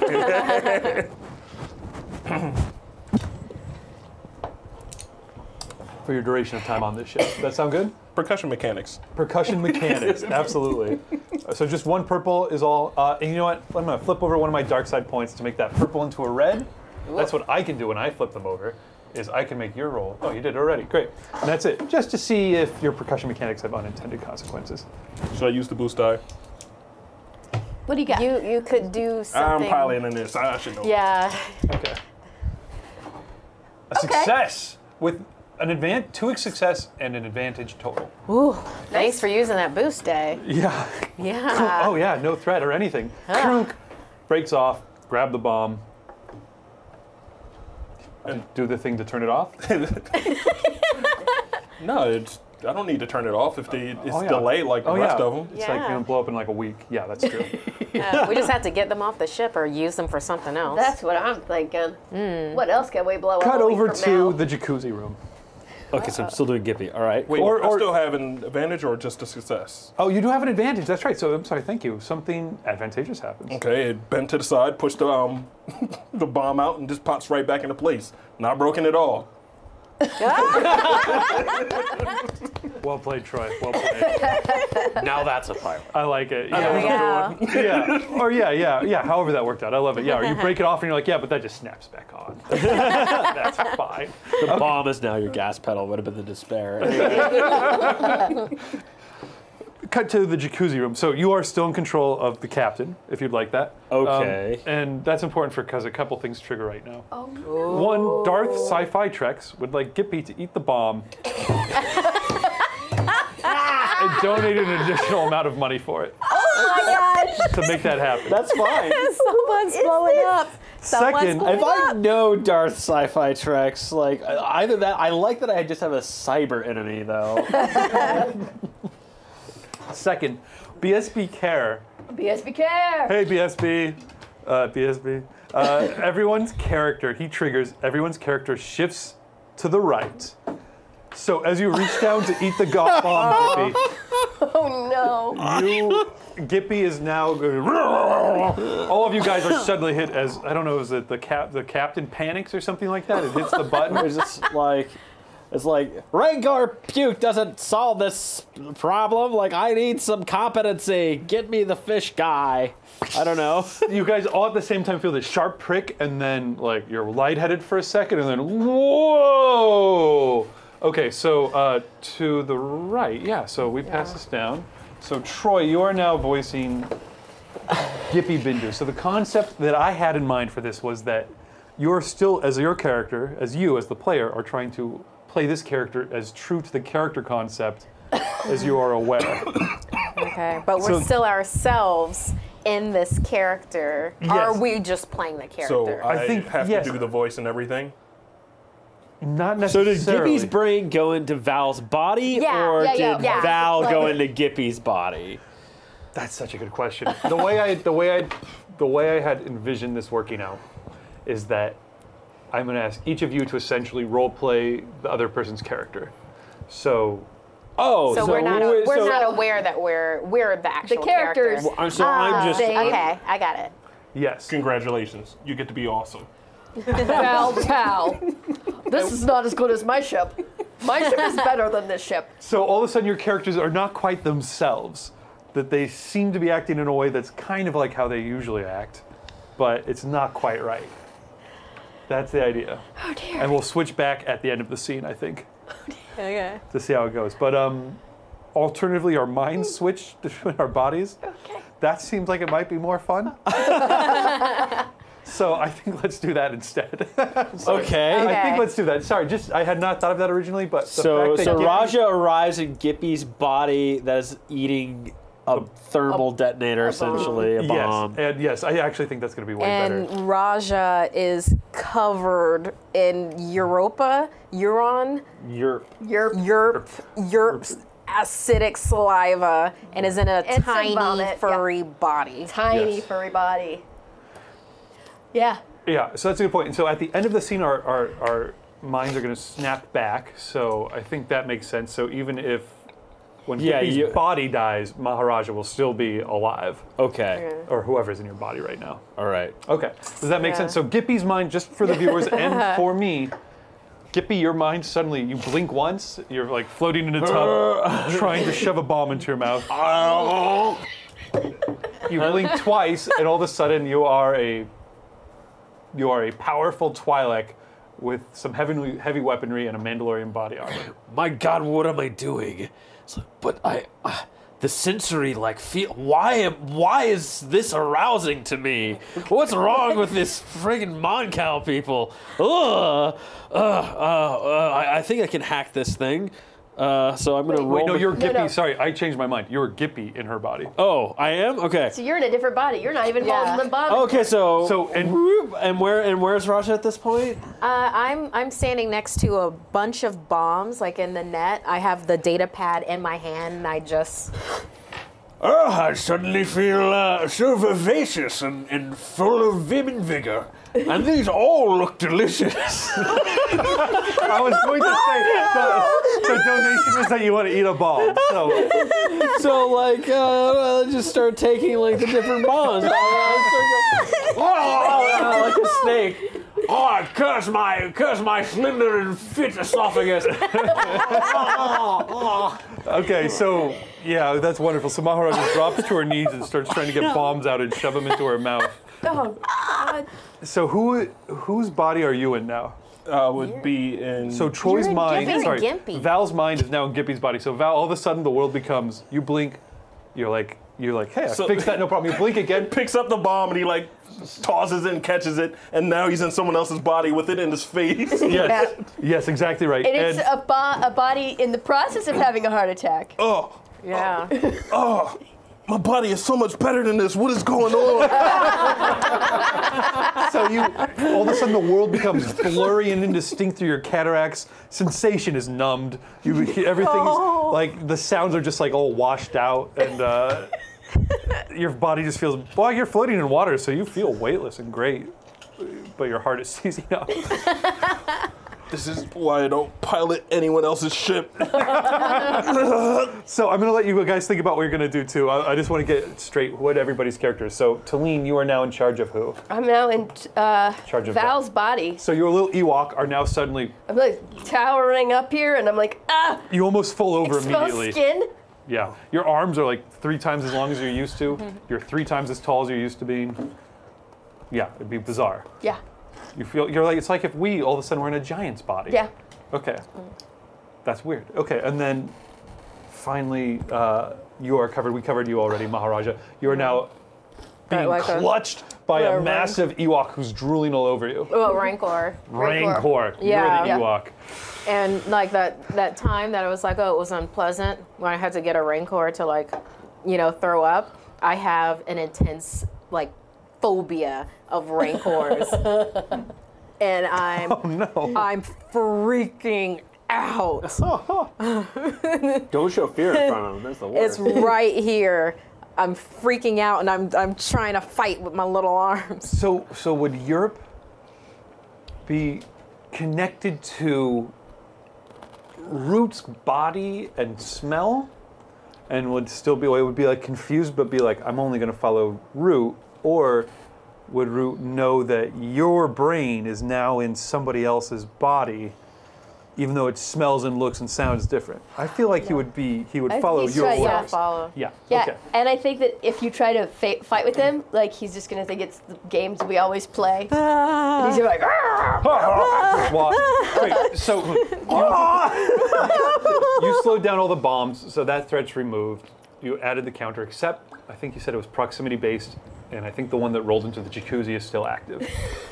For your duration of time on this ship. Does that sound good? Percussion mechanics. Percussion mechanics, absolutely. Uh, So just one purple is all. Uh, and you know what? I'm going to flip over one of my dark side points to make that purple into a red. That's what I can do when I flip them over. Is I can make your roll. Oh, you did already. Great. And that's it. Just to see if your percussion mechanics have unintended consequences. Should I use the boost die? What do you got? You you could do I'm something. piloting this. I should know. Yeah. Okay. A success with an advan two success and an advantage total. Ooh. Thanks for using that boost day. Yeah. Yeah. Oh yeah, no threat or anything. Krunk breaks off. Grab the bomb. And do the thing to turn it off. No, it's. I don't need to turn it off if the it's Oh, yeah. delayed like the Oh, rest yeah. of them. It's like Yeah. gonna blow up in like a week. Yeah, that's true. Uh, we just have to get them off the ship or use them for something else. That's what I'm thinking. What else can we blow up? Cut a week over from to now? the jacuzzi room. Okay, so I'm still doing Gippy. All right. Wait, Or- I or- still have an advantage or just a success? Oh, you do have an advantage. That's right. So I'm sorry. Thank you. Something advantageous happens. Okay, it bent to the side, pushed the um the bomb out, and just pops right back into place. Not broken at all. Well played, Troy. Well played. Now that's a pilot. I like it. There we Yeah. go. yeah. Or yeah, yeah, yeah. However that worked out. I love it. Yeah. Or you break it off and you're like, yeah, but that just snaps back on. That's fine. The bomb is now your gas pedal. Would have been the despair. Cut to the jacuzzi room. So you are still in control of the captain, if you'd like that. Okay. Um, and that's important for because a couple things trigger right now. Oh. One, Darth Sci-Fi Trex would like Gippy to eat the bomb. And donate an additional amount of money for it. Oh my gosh! To make that happen. That's fine. Someone's blowing up. Someone's Second, blowing If I up. know Darth Sci-Fi Trex, like either that, I like that I just have a cyber enemy though. Second, B S B Care. B S B care. Hey, B S B. Uh, B S B. Uh, everyone's character, he triggers, everyone's character shifts to the right. So as you reach down to eat the golf bomb, Gippy, Oh no! you, Gippy is now. All of you guys are suddenly hit as I don't know. Is it the cap? The captain panics or something like that? It hits the button. It's just like, it's like Rancor puke doesn't solve this problem. Like I need some competency. Get me the fish guy. I don't know. You guys all at the same time feel this sharp prick, and then like you're lightheaded for a second, and then whoa. Okay, so uh, to the right, yeah. So we pass this down. So Troy, you are now voicing Gippy Bindu. So the concept that I had in mind for this was that you're still, as your character, as you as the player, are trying to play this character as true to the character concept as you are aware. Okay, but we're So- still ourselves in this character. Or are Yes. we just playing the So character? I, think- have yes. to do the voice and everything. Not So did necessarily. Gippy's brain go into Val's body, Yeah, or yeah, yeah, did yeah. Val Like- go into Gippy's body? That's such a good question. The way I the way I the way I had envisioned this working out is that I'm going to ask each of you to essentially role play the other person's character. So Oh, so, we're not wait, we're so- not aware that we're we're the actual characters- character. I'm, so I'm just. they- Okay, I got it. yes, Congratulations, you get to be awesome. Val, Val. This is not as good as my ship. My ship is better than this ship. so all of a sudden your characters are not quite themselves. That they seem to be acting in a way that's kind of like how they usually act, but it's not quite right. That's the idea. Oh dear. And we'll switch back at the end of the scene, I think, Okay. to see how it goes. But um, alternatively, our minds switch between our bodies. Okay. That seems like it might be more fun. So I think let's do that instead. Okay. I think Okay. let's do that. Sorry, just I had not thought of that originally, but the So, fact that so Gippy- Raja arrives in Gippy's body that is eating a thermal detonator, essentially, a bomb. Yes, and yes, I actually think that's going to be way And better. Raja is covered in Europa, Euron, You're You're Yerp, Yerp's acidic saliva, and is in a And some tiny vomit, yeah. furry body. tiny Yes. furry body. Yeah. Yeah, so that's a good point. And so at the end of the scene, our our, our minds are going to snap back. So I think that makes sense. So even if when Yeah, Gippy's you- body dies, Maharaja will still be alive, okay. or whoever's in your body right now. All right. Okay, does that make Yeah. sense? So Gippy's mind, just for the viewers and for me, Gippy, your mind suddenly, you blink once, you're like floating in a tub, trying to shove a bomb into your mouth. You blink twice, and all of a sudden you are a you are a powerful Twi'lek with some heavy heavy weaponry and a Mandalorian body armor. My God, what am I doing? It's like, but I, uh, the sensory like feel. Why am? Why is this arousing to me? What's wrong with this friggin' Moncal people? Ugh. Uh, uh, uh, I, I think I can hack this thing. Uh, so I'm gonna Wait, roll. Wait, no, the- you're Gippy. no. Sorry, I changed my mind. You're Gippy in her body. Oh, I am. Okay. So you're in a different body. You're not even Yeah. holding the bomb. Okay, so So, and- whoop, and where and where's Raja at this point? Uh, I'm I'm standing next to a bunch of bombs, like in the net. I have the data pad in my hand, and I just Oh, I suddenly feel uh, so vivacious and, and full of vim and vigor. And these all look delicious. I was going to say the, the donation was that you want to eat a bomb. So So like, uh, I just start taking like the different bombs, oh, like a snake. oh, I curse my, curse my slender and fit esophagus. okay, so yeah, that's wonderful. So Maharaja drops to her knees and starts trying to get bombs out and shove them into her mouth. Oh, God. So who whose body are you in now? Uh, would be in. So Troy's You're in mind, Gippy. sorry, Gimpy. Val's mind is now in Gippy's body. So Val, all of a sudden, the world becomes. You blink, you're like, you're like, hey, I So- fixed that, no problem. You blink again. picks up the bomb and he like tosses it and catches it, and now he's in someone else's body with it in his face. Yes, yes, exactly right. And it's And- a, bo- a body in the process of having a heart attack. Oh, yeah. oh, my body is so much better than this. What is going on? So you, all of a sudden, the world becomes blurry and indistinct through your cataracts. Sensation is numbed. You, everything's like the sounds are just like all washed out, and uh, your body just feels. Well, you're floating in water, so you feel weightless and great, but your heart is seizing up. This is why I don't pilot anyone else's ship. So I'm gonna let you guys think about what you're gonna do too. I, I just want to get straight what everybody's character is. So Talene, you are now in charge of who? I'm now in uh, Charge of Val's body. So your little Ewok are now suddenly. I'm like towering up here, and I'm like, ah, You almost fall over exposed immediately. skin. Yeah, your arms are like three times as long as you're used to. You're three times as tall as you're used to being. Yeah, it'd be bizarre. Yeah, You feel you're like it's like if we all of a sudden were in a giant's body. yeah. Okay. That's weird. Okay, and then finally uh, you are covered. We covered you already, Maharaja. You are now being like a- clutched by a Whatever. massive Ewok who's drooling all over you. Oh, Rancor. Rancor. Yeah. You're the Yeah. Ewok. And like that that time that I was like, oh, it was unpleasant when I had to get a Rancor to like, you know, throw up. I have an intense like phobia of Rancors, and I'm Oh no. I'm freaking out. Don't show fear in front of them. That's the It's worst. right here. I'm freaking out, and I'm I'm trying to fight with my little arms. So, so would Europe be connected to Root's body and smell, and would still be, it would be like confused, but be like, I'm only going to follow Root, or would Root know that your brain is now in somebody else's body, even though it smells and looks and sounds different? I feel like he would be, he would I follow think your so, yeah. orders. Follow. Yeah. Yeah, Okay. and I think that if you try to fa- fight with him, like he's just gonna think it's the games we always play. And he's gonna be like, "Argh!" Well, wait, so you, you slowed down all the bombs, so that threat's removed. You added the counter, except I think you said it was proximity based, and I think the one that rolled into the jacuzzi is still active.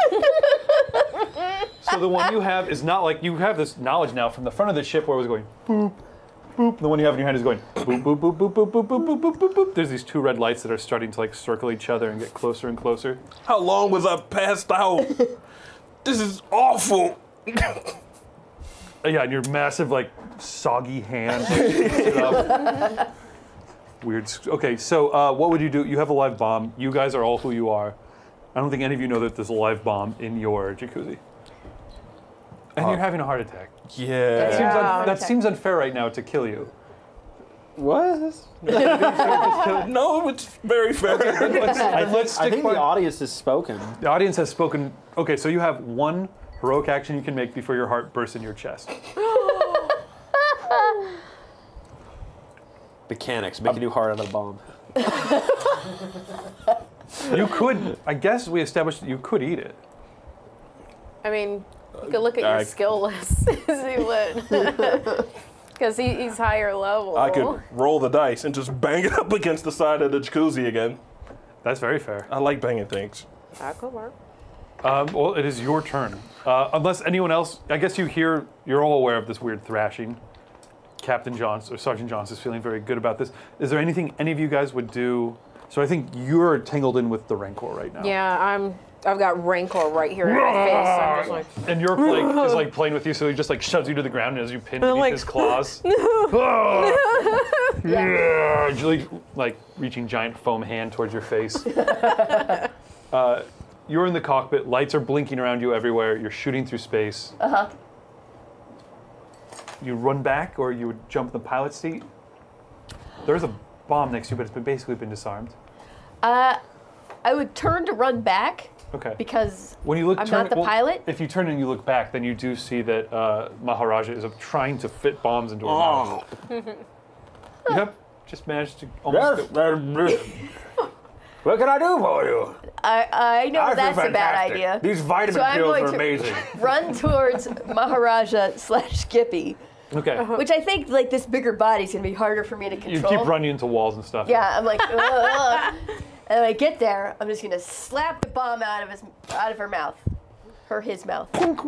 So the one you have is not like, you have this knowledge now from the front of the ship where it was going boop, boop. The one you have in your hand is going boop, boop, boop, boop, boop, boop, boop, boop, boop, boop, boop. There's these two red lights that are starting to like circle each other and get closer and closer. How long was I passed out? This is awful. Uh, Yeah, and your massive, like, soggy hand picks it up. Weird. s- Okay, so uh, what would you do? You have a live bomb. You guys are all who you are. I don't think any of you know that there's a live bomb in your jacuzzi. And you're having a heart attack. Yeah. Seems Yeah. un- Heart that attack. seems unfair right now to kill you. What? No, it's very fair. Let's, let's I stick think by- the audience has spoken. the audience has spoken. Okay, so you have one heroic action you can make before your heart bursts in your chest. Mechanics make a new heart out of a bomb. You could, I guess we established that you could eat it. I mean, you could look at your I- skill list. See what? Because he, he's higher level. I could roll the dice and just bang it up against the side of the jacuzzi again. That's very fair. I like banging things. That could work. Um, well, it is your turn. Uh, unless anyone else, I guess you hear, you're all aware of this weird thrashing. Captain Johns or Sergeant Johns is feeling very good about this. Is there anything any of you guys would do? So I think you're tangled in with the Rancor right now. Yeah, I'm. I've got Rancor right here in my face. So I'm just like, And York like, is like playing with you, so he just like shoves you to the ground as you pin beneath like, his claws. Yeah, like, like reaching giant foam hand towards your face. uh, you're in the cockpit. Lights are blinking around you everywhere. You're shooting through space. uh huh. You run back, or you would jump in the pilot seat. There's a bomb next to you, but it's been basically been disarmed. Uh, I would turn to run back Okay. because When you look, I'm turn, not the well, pilot. If you turn and you look back, then you do see that uh, Maharaja is trying to fit bombs into her mouth. Yep, just managed to almost. Yes, uh, what can I do for you? I I know I feel that's a bad fantastic. idea. These vitamin So I'm pills going are to- amazing. Run towards Maharaja slash Gippy, Okay. which I think like this bigger body's gonna be harder for me to You control. keep running into walls and stuff. Yeah, I'm like, ugh. And when I get there, I'm just gonna slap the bomb out of his out of her mouth, or his mouth.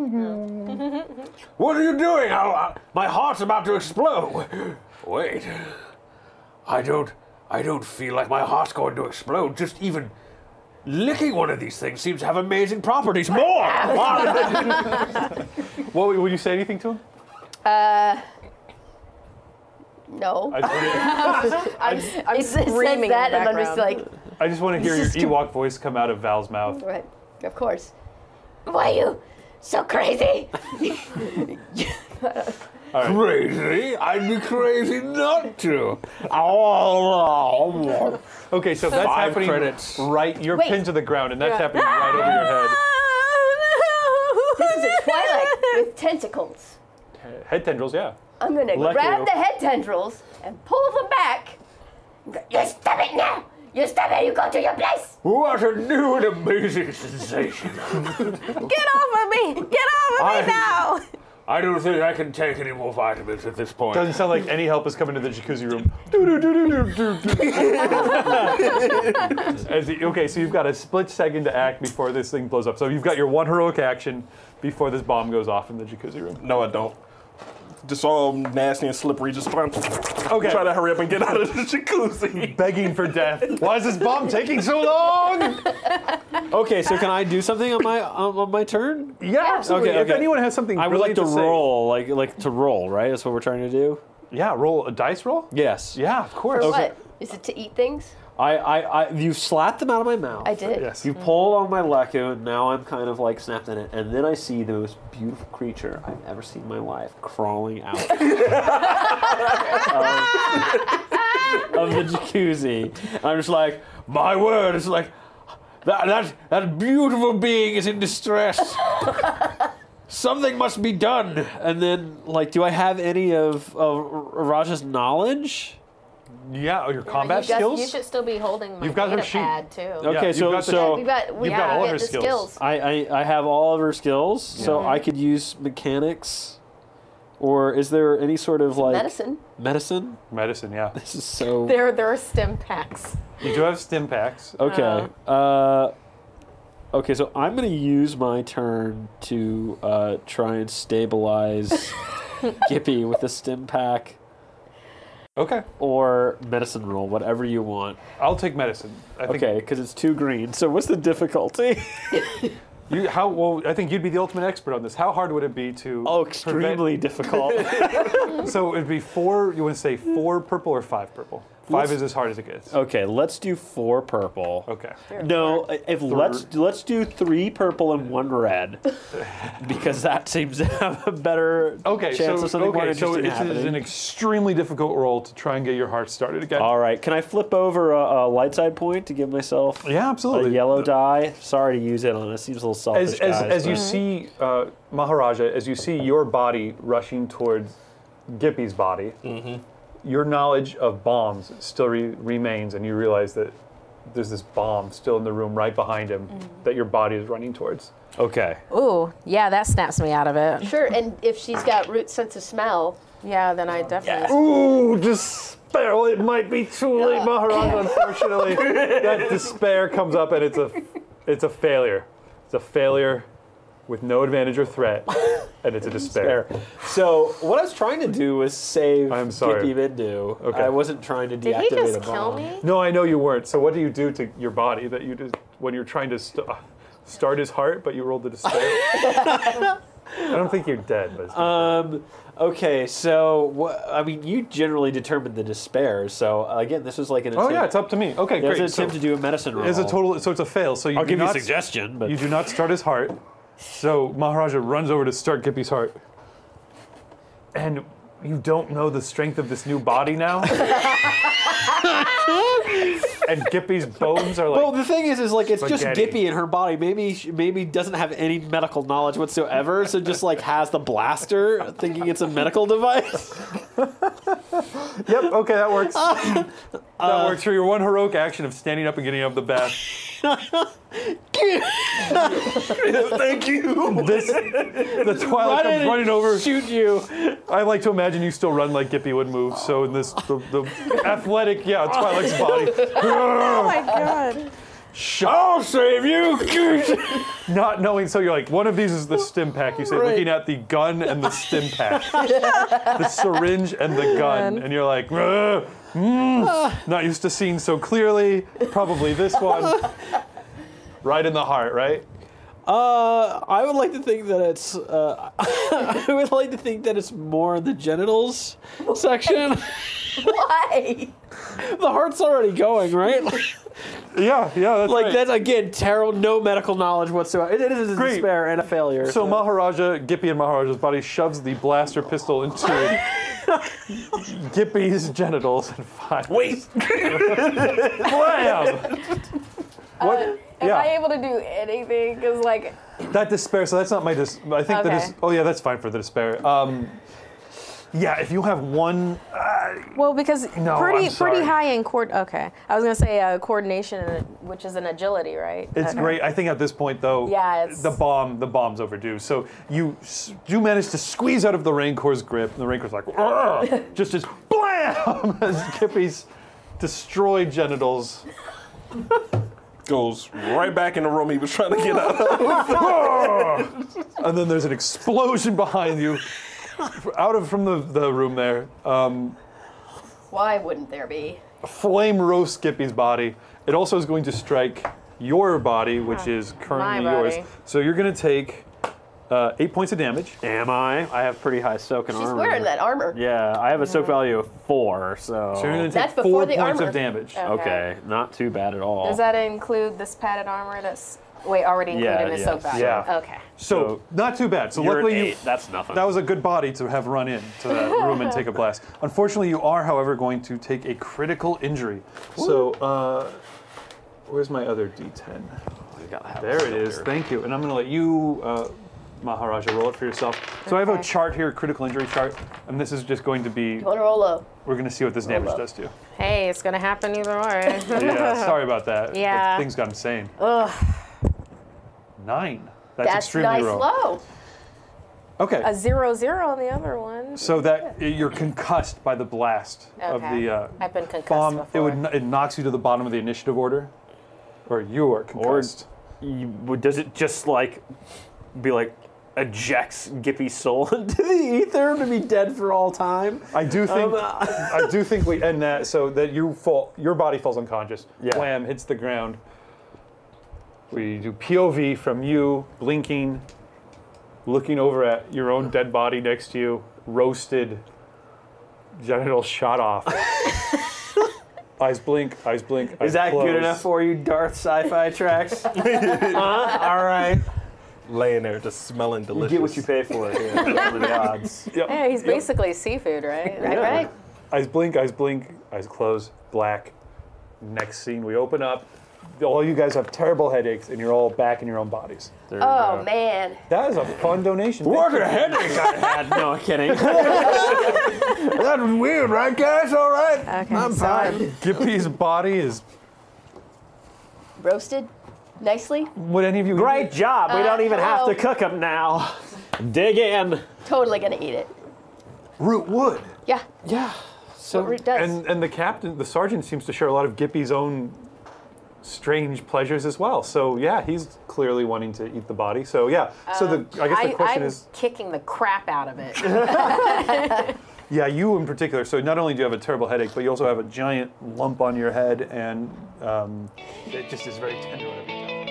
What are you doing? I, I, my heart's about to explode. Wait, I don't, I don't feel like my heart's going to explode. Just even licking one of these things seems to have amazing properties. More. What would you say anything to him? Uh, no. I just, I'm, I'm It says screaming that, in the and I'm just background. like, I just want to hear your This is Ewok voice come out of Val's mouth. right, of course. Why are you so crazy? Crazy? I'd be crazy not to. Okay, so that's Five happening credits. right. You're Wait. pinned to the ground, and that's Yeah. happening right over your head. This is a Twilight with tentacles. Head tendrils, yeah. I'm gonna Lucky grab you. the head tendrils and pull them back. and go, You stop it now! You stop it! You go to your place! What a new and amazing sensation. Get off of me! Get off of I- me now! I don't think I can take any more vitamins at this point. Doesn't sound like any help is coming to the jacuzzi room. Doo, doo, doo, doo, doo, doo, doo. As the- okay, so you've got a split second to act before this thing blows up. So you've got your one heroic action before this bomb goes off in the jacuzzi room. No, I don't. Just all nasty and slippery. Just trying, Okay. try to hurry up and get out of the jacuzzi. Begging for death. Why is this bomb taking so long? Okay, so can I do something on my on, on my turn? Yeah, absolutely. Okay, If okay. anyone has something I would like brilliant to say- roll, like like to roll, right? That's what we're trying to do. Yeah, roll a dice roll? Yes. Yeah, of course. For what? Is it to eat things? I, I, I you slapped them out of my mouth. I did. Yes. You pulled on my Leku, and now I'm kind of like snapped in it. And then I see the most beautiful creature I've ever seen in my life crawling out of, of the jacuzzi. I'm just like, my word, it's like, that, that, that beautiful being is in distress. Something must be done. And then, like, do I have any of, of Raja's knowledge? Yeah, oh, your combat you guys- skills? You should still be holding my You've got her data sheet. pad too. Okay, you've so got the- so We've got, we You've got all of get her the skills. skills. I, I, I have all of her skills, so Yeah. I could use mechanics, or is there any sort of like Medicine. Medicine? Medicine, yeah. This is so There, there are stim packs. You do have stim packs. okay. Uh, okay, so I'm gonna use my turn to uh, try and stabilize Gippy with a stim pack Okay. or medicine roll, whatever you want. I'll take medicine. I think Okay, because it's two green. So what's the difficulty? you how well I think you'd be the ultimate expert on this. How hard would it be to Oh, extremely difficult. prevent- So it'd be four you want to say four purple or five purple? Five is as hard as it gets. Okay, let's do four purple. Okay. No, if let's let's do three purple and one red, because that seems to have a better Okay, chance so of something more okay, so interesting it is happening. an extremely difficult roll to try and get your heart started again. All right, can I flip over a, a light side point to give myself Yeah, a absolutely. yellow die? Sorry to use it on it. Seems a little selfish, As, as, guys, as you but- see, uh, Maharaja, as you see your body rushing towards Gippy's body, your knowledge of bombs still re- remains, and you realize that there's this bomb still in the room right behind him that your body is running towards. Okay. Ooh, yeah, that snaps me out of it. Sure, and if she's got root sense of smell, Yeah, then I definitely. Ooh, despair! Well, it might be too late, Maharaja. Unfortunately, that despair comes up, and it's a, it's a failure. It's a failure with no advantage or threat, and it's a despair. There. So what I was trying to do was save I'm sorry. Gippy Bindu. Okay. I wasn't trying to Did deactivate he just a kill bomb. me? No, I know you weren't. So what do you do to your body that you just when you're trying to st- uh, start his heart, but you rolled the despair? I don't think you're dead, but Um. Okay, so what? I mean, you generally determine the despair. So uh, again, this is like an oh attempt. yeah, it's up to me. Okay, There's great. an attempt so to do a medicine roll. it's a total. So it's a fail. So you I'll do give you a not, suggestion, but You do not start his heart. So Maharaja runs over to start Gippy's heart, and you don't know the strength of this new body now. And Gippy's bones are like. Well, the thing is, is like it's just Spaghetti. Gippy in her body. Maybe, she, maybe doesn't have any medical knowledge whatsoever. So just like has the blaster, thinking it's a medical device. Yep. Okay, that works. that works for your one heroic action of standing up and getting out of the bath. Thank you. This, the Twilight comes running over. Shoot you. I like to imagine you still run like Gippy would move. So in this, the, the athletic, yeah, Twilight's body. Oh my god. I'll save you! Not knowing, so you're like, one of these is the stim pack. You say, Right. looking at the gun and the stim pack, the syringe and the gun, and you're like, "Ugh, mm, not used to seeing so clearly. Probably this one, right in the heart, right? Uh, I would like to think that it's. Uh, I would like to think that it's more in the genitals section. why? The heart's already going, right? Like, Yeah, yeah, that's like right. that's again terrible. No medical knowledge whatsoever. It, it is a Great. despair and a failure. So Maharaja, Gippy and Maharaja's body shoves the blaster pistol into Gippy's genitals and fires. Wait. Blam! What? Am yeah. I able to do anything? Because like, That despair, so that's not my dis. I think that Okay. is. Oh yeah, that's fine for the despair. Um, yeah, if you have one, uh, Well, because No, pretty I'm sorry. pretty high in coord. Okay, I was gonna say uh, coordination, and- which is an agility, right? It's Okay. great. I think at this point, though, Yeah, it's- the bomb, the bomb's overdue. So you s- do manage to squeeze out of the Raincor's grip, and the Raincor's like, "Argh!" just as blam as Kippy's destroyed genitals. Goes right back in the room he was trying to get out of. And then there's an explosion behind you, out of from the, the room there. Um, Why wouldn't there be? flame roasts Skippy's body. It also is going to strike your body, which is currently My yours. body. So you're going to take uh, eight points of damage. Am I? I have pretty high soak and She's armor. wearing that armor. Yeah, I have a soak value of four, so. So you're going to That's take before four the points armor. of damage. Oh. Okay, not too bad at all. Does that include this padded armor? That's wait already included Yeah, in his yeah. soak value. Yeah. Okay. So, So not too bad. So You're luckily at you, eight. That's nothing. that was a good body to have run in to that room and take a blast. Unfortunately, you are, however, going to take a critical injury. So, uh, where's my other D ten? We gotta have There a it is. filter. Thank you. And I'm going to let you, uh, Maharaja, roll it for yourself. So I have a Okay. chart here, critical injury chart, and this is just going to be. You want to roll low? We're going to see what this damage low. does to you. Hey, it's gonna happen either way. Yeah, sorry about that. Yeah. Things got insane. Ugh. Nine. That's, That's extremely nice low. low. Okay. A zero zero on the other one. So that you're concussed by the blast of Okay. the uh, I've been concussed bomb. before. It would it knocks you to the bottom of the initiative order, or you are concussed. You, would- does it just like be like ejects Gippy's soul into the ether to be dead for all time? I do think Um, uh, I do think we end that so that you fall, your body falls unconscious. Yeah. Wham! Hits the ground. We do P O V from you blinking, looking over at your own dead body next to you, roasted, genitals shot off. Eyes blink, eyes blink. Is eyes that close. good enough for you, Darth Sci-Fi Tracks? huh? All right. Laying there just smelling You delicious. get what you pay for here. What are the odds? Yep. Yeah, he's basically seafood, right? Right, right. Eyes blink, eyes blink, eyes close, black. Next scene, we open up. All you guys have terrible headaches, and you're all back in your own bodies. There we Oh go. man. That is a fun donation. Thank What you. a headache I had. No, I'm kidding. That was weird, right, guys? All right. Okay, I'm so fine. Gippy's body is. Roasted nicely. Would any of you? Great job. We Uh, don't even have to hello. cook them now. Dig in. Totally gonna eat it. Root wood. Yeah. Yeah. That's what Root does. And and the captain, the sergeant, seems to share a lot of Gippy's own strange pleasures as well. So yeah, he's clearly wanting to eat the body. So yeah. So the I guess the I, question I'm is, kicking the crap out of it. yeah, you in particular. So not only do you have a terrible headache, but you also have a giant lump on your head, and um, it just is very tender whenever you touch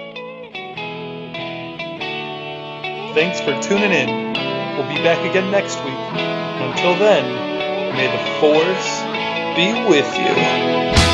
it. Thanks for tuning in. We'll be back again next week. Until then, may the Force be with you.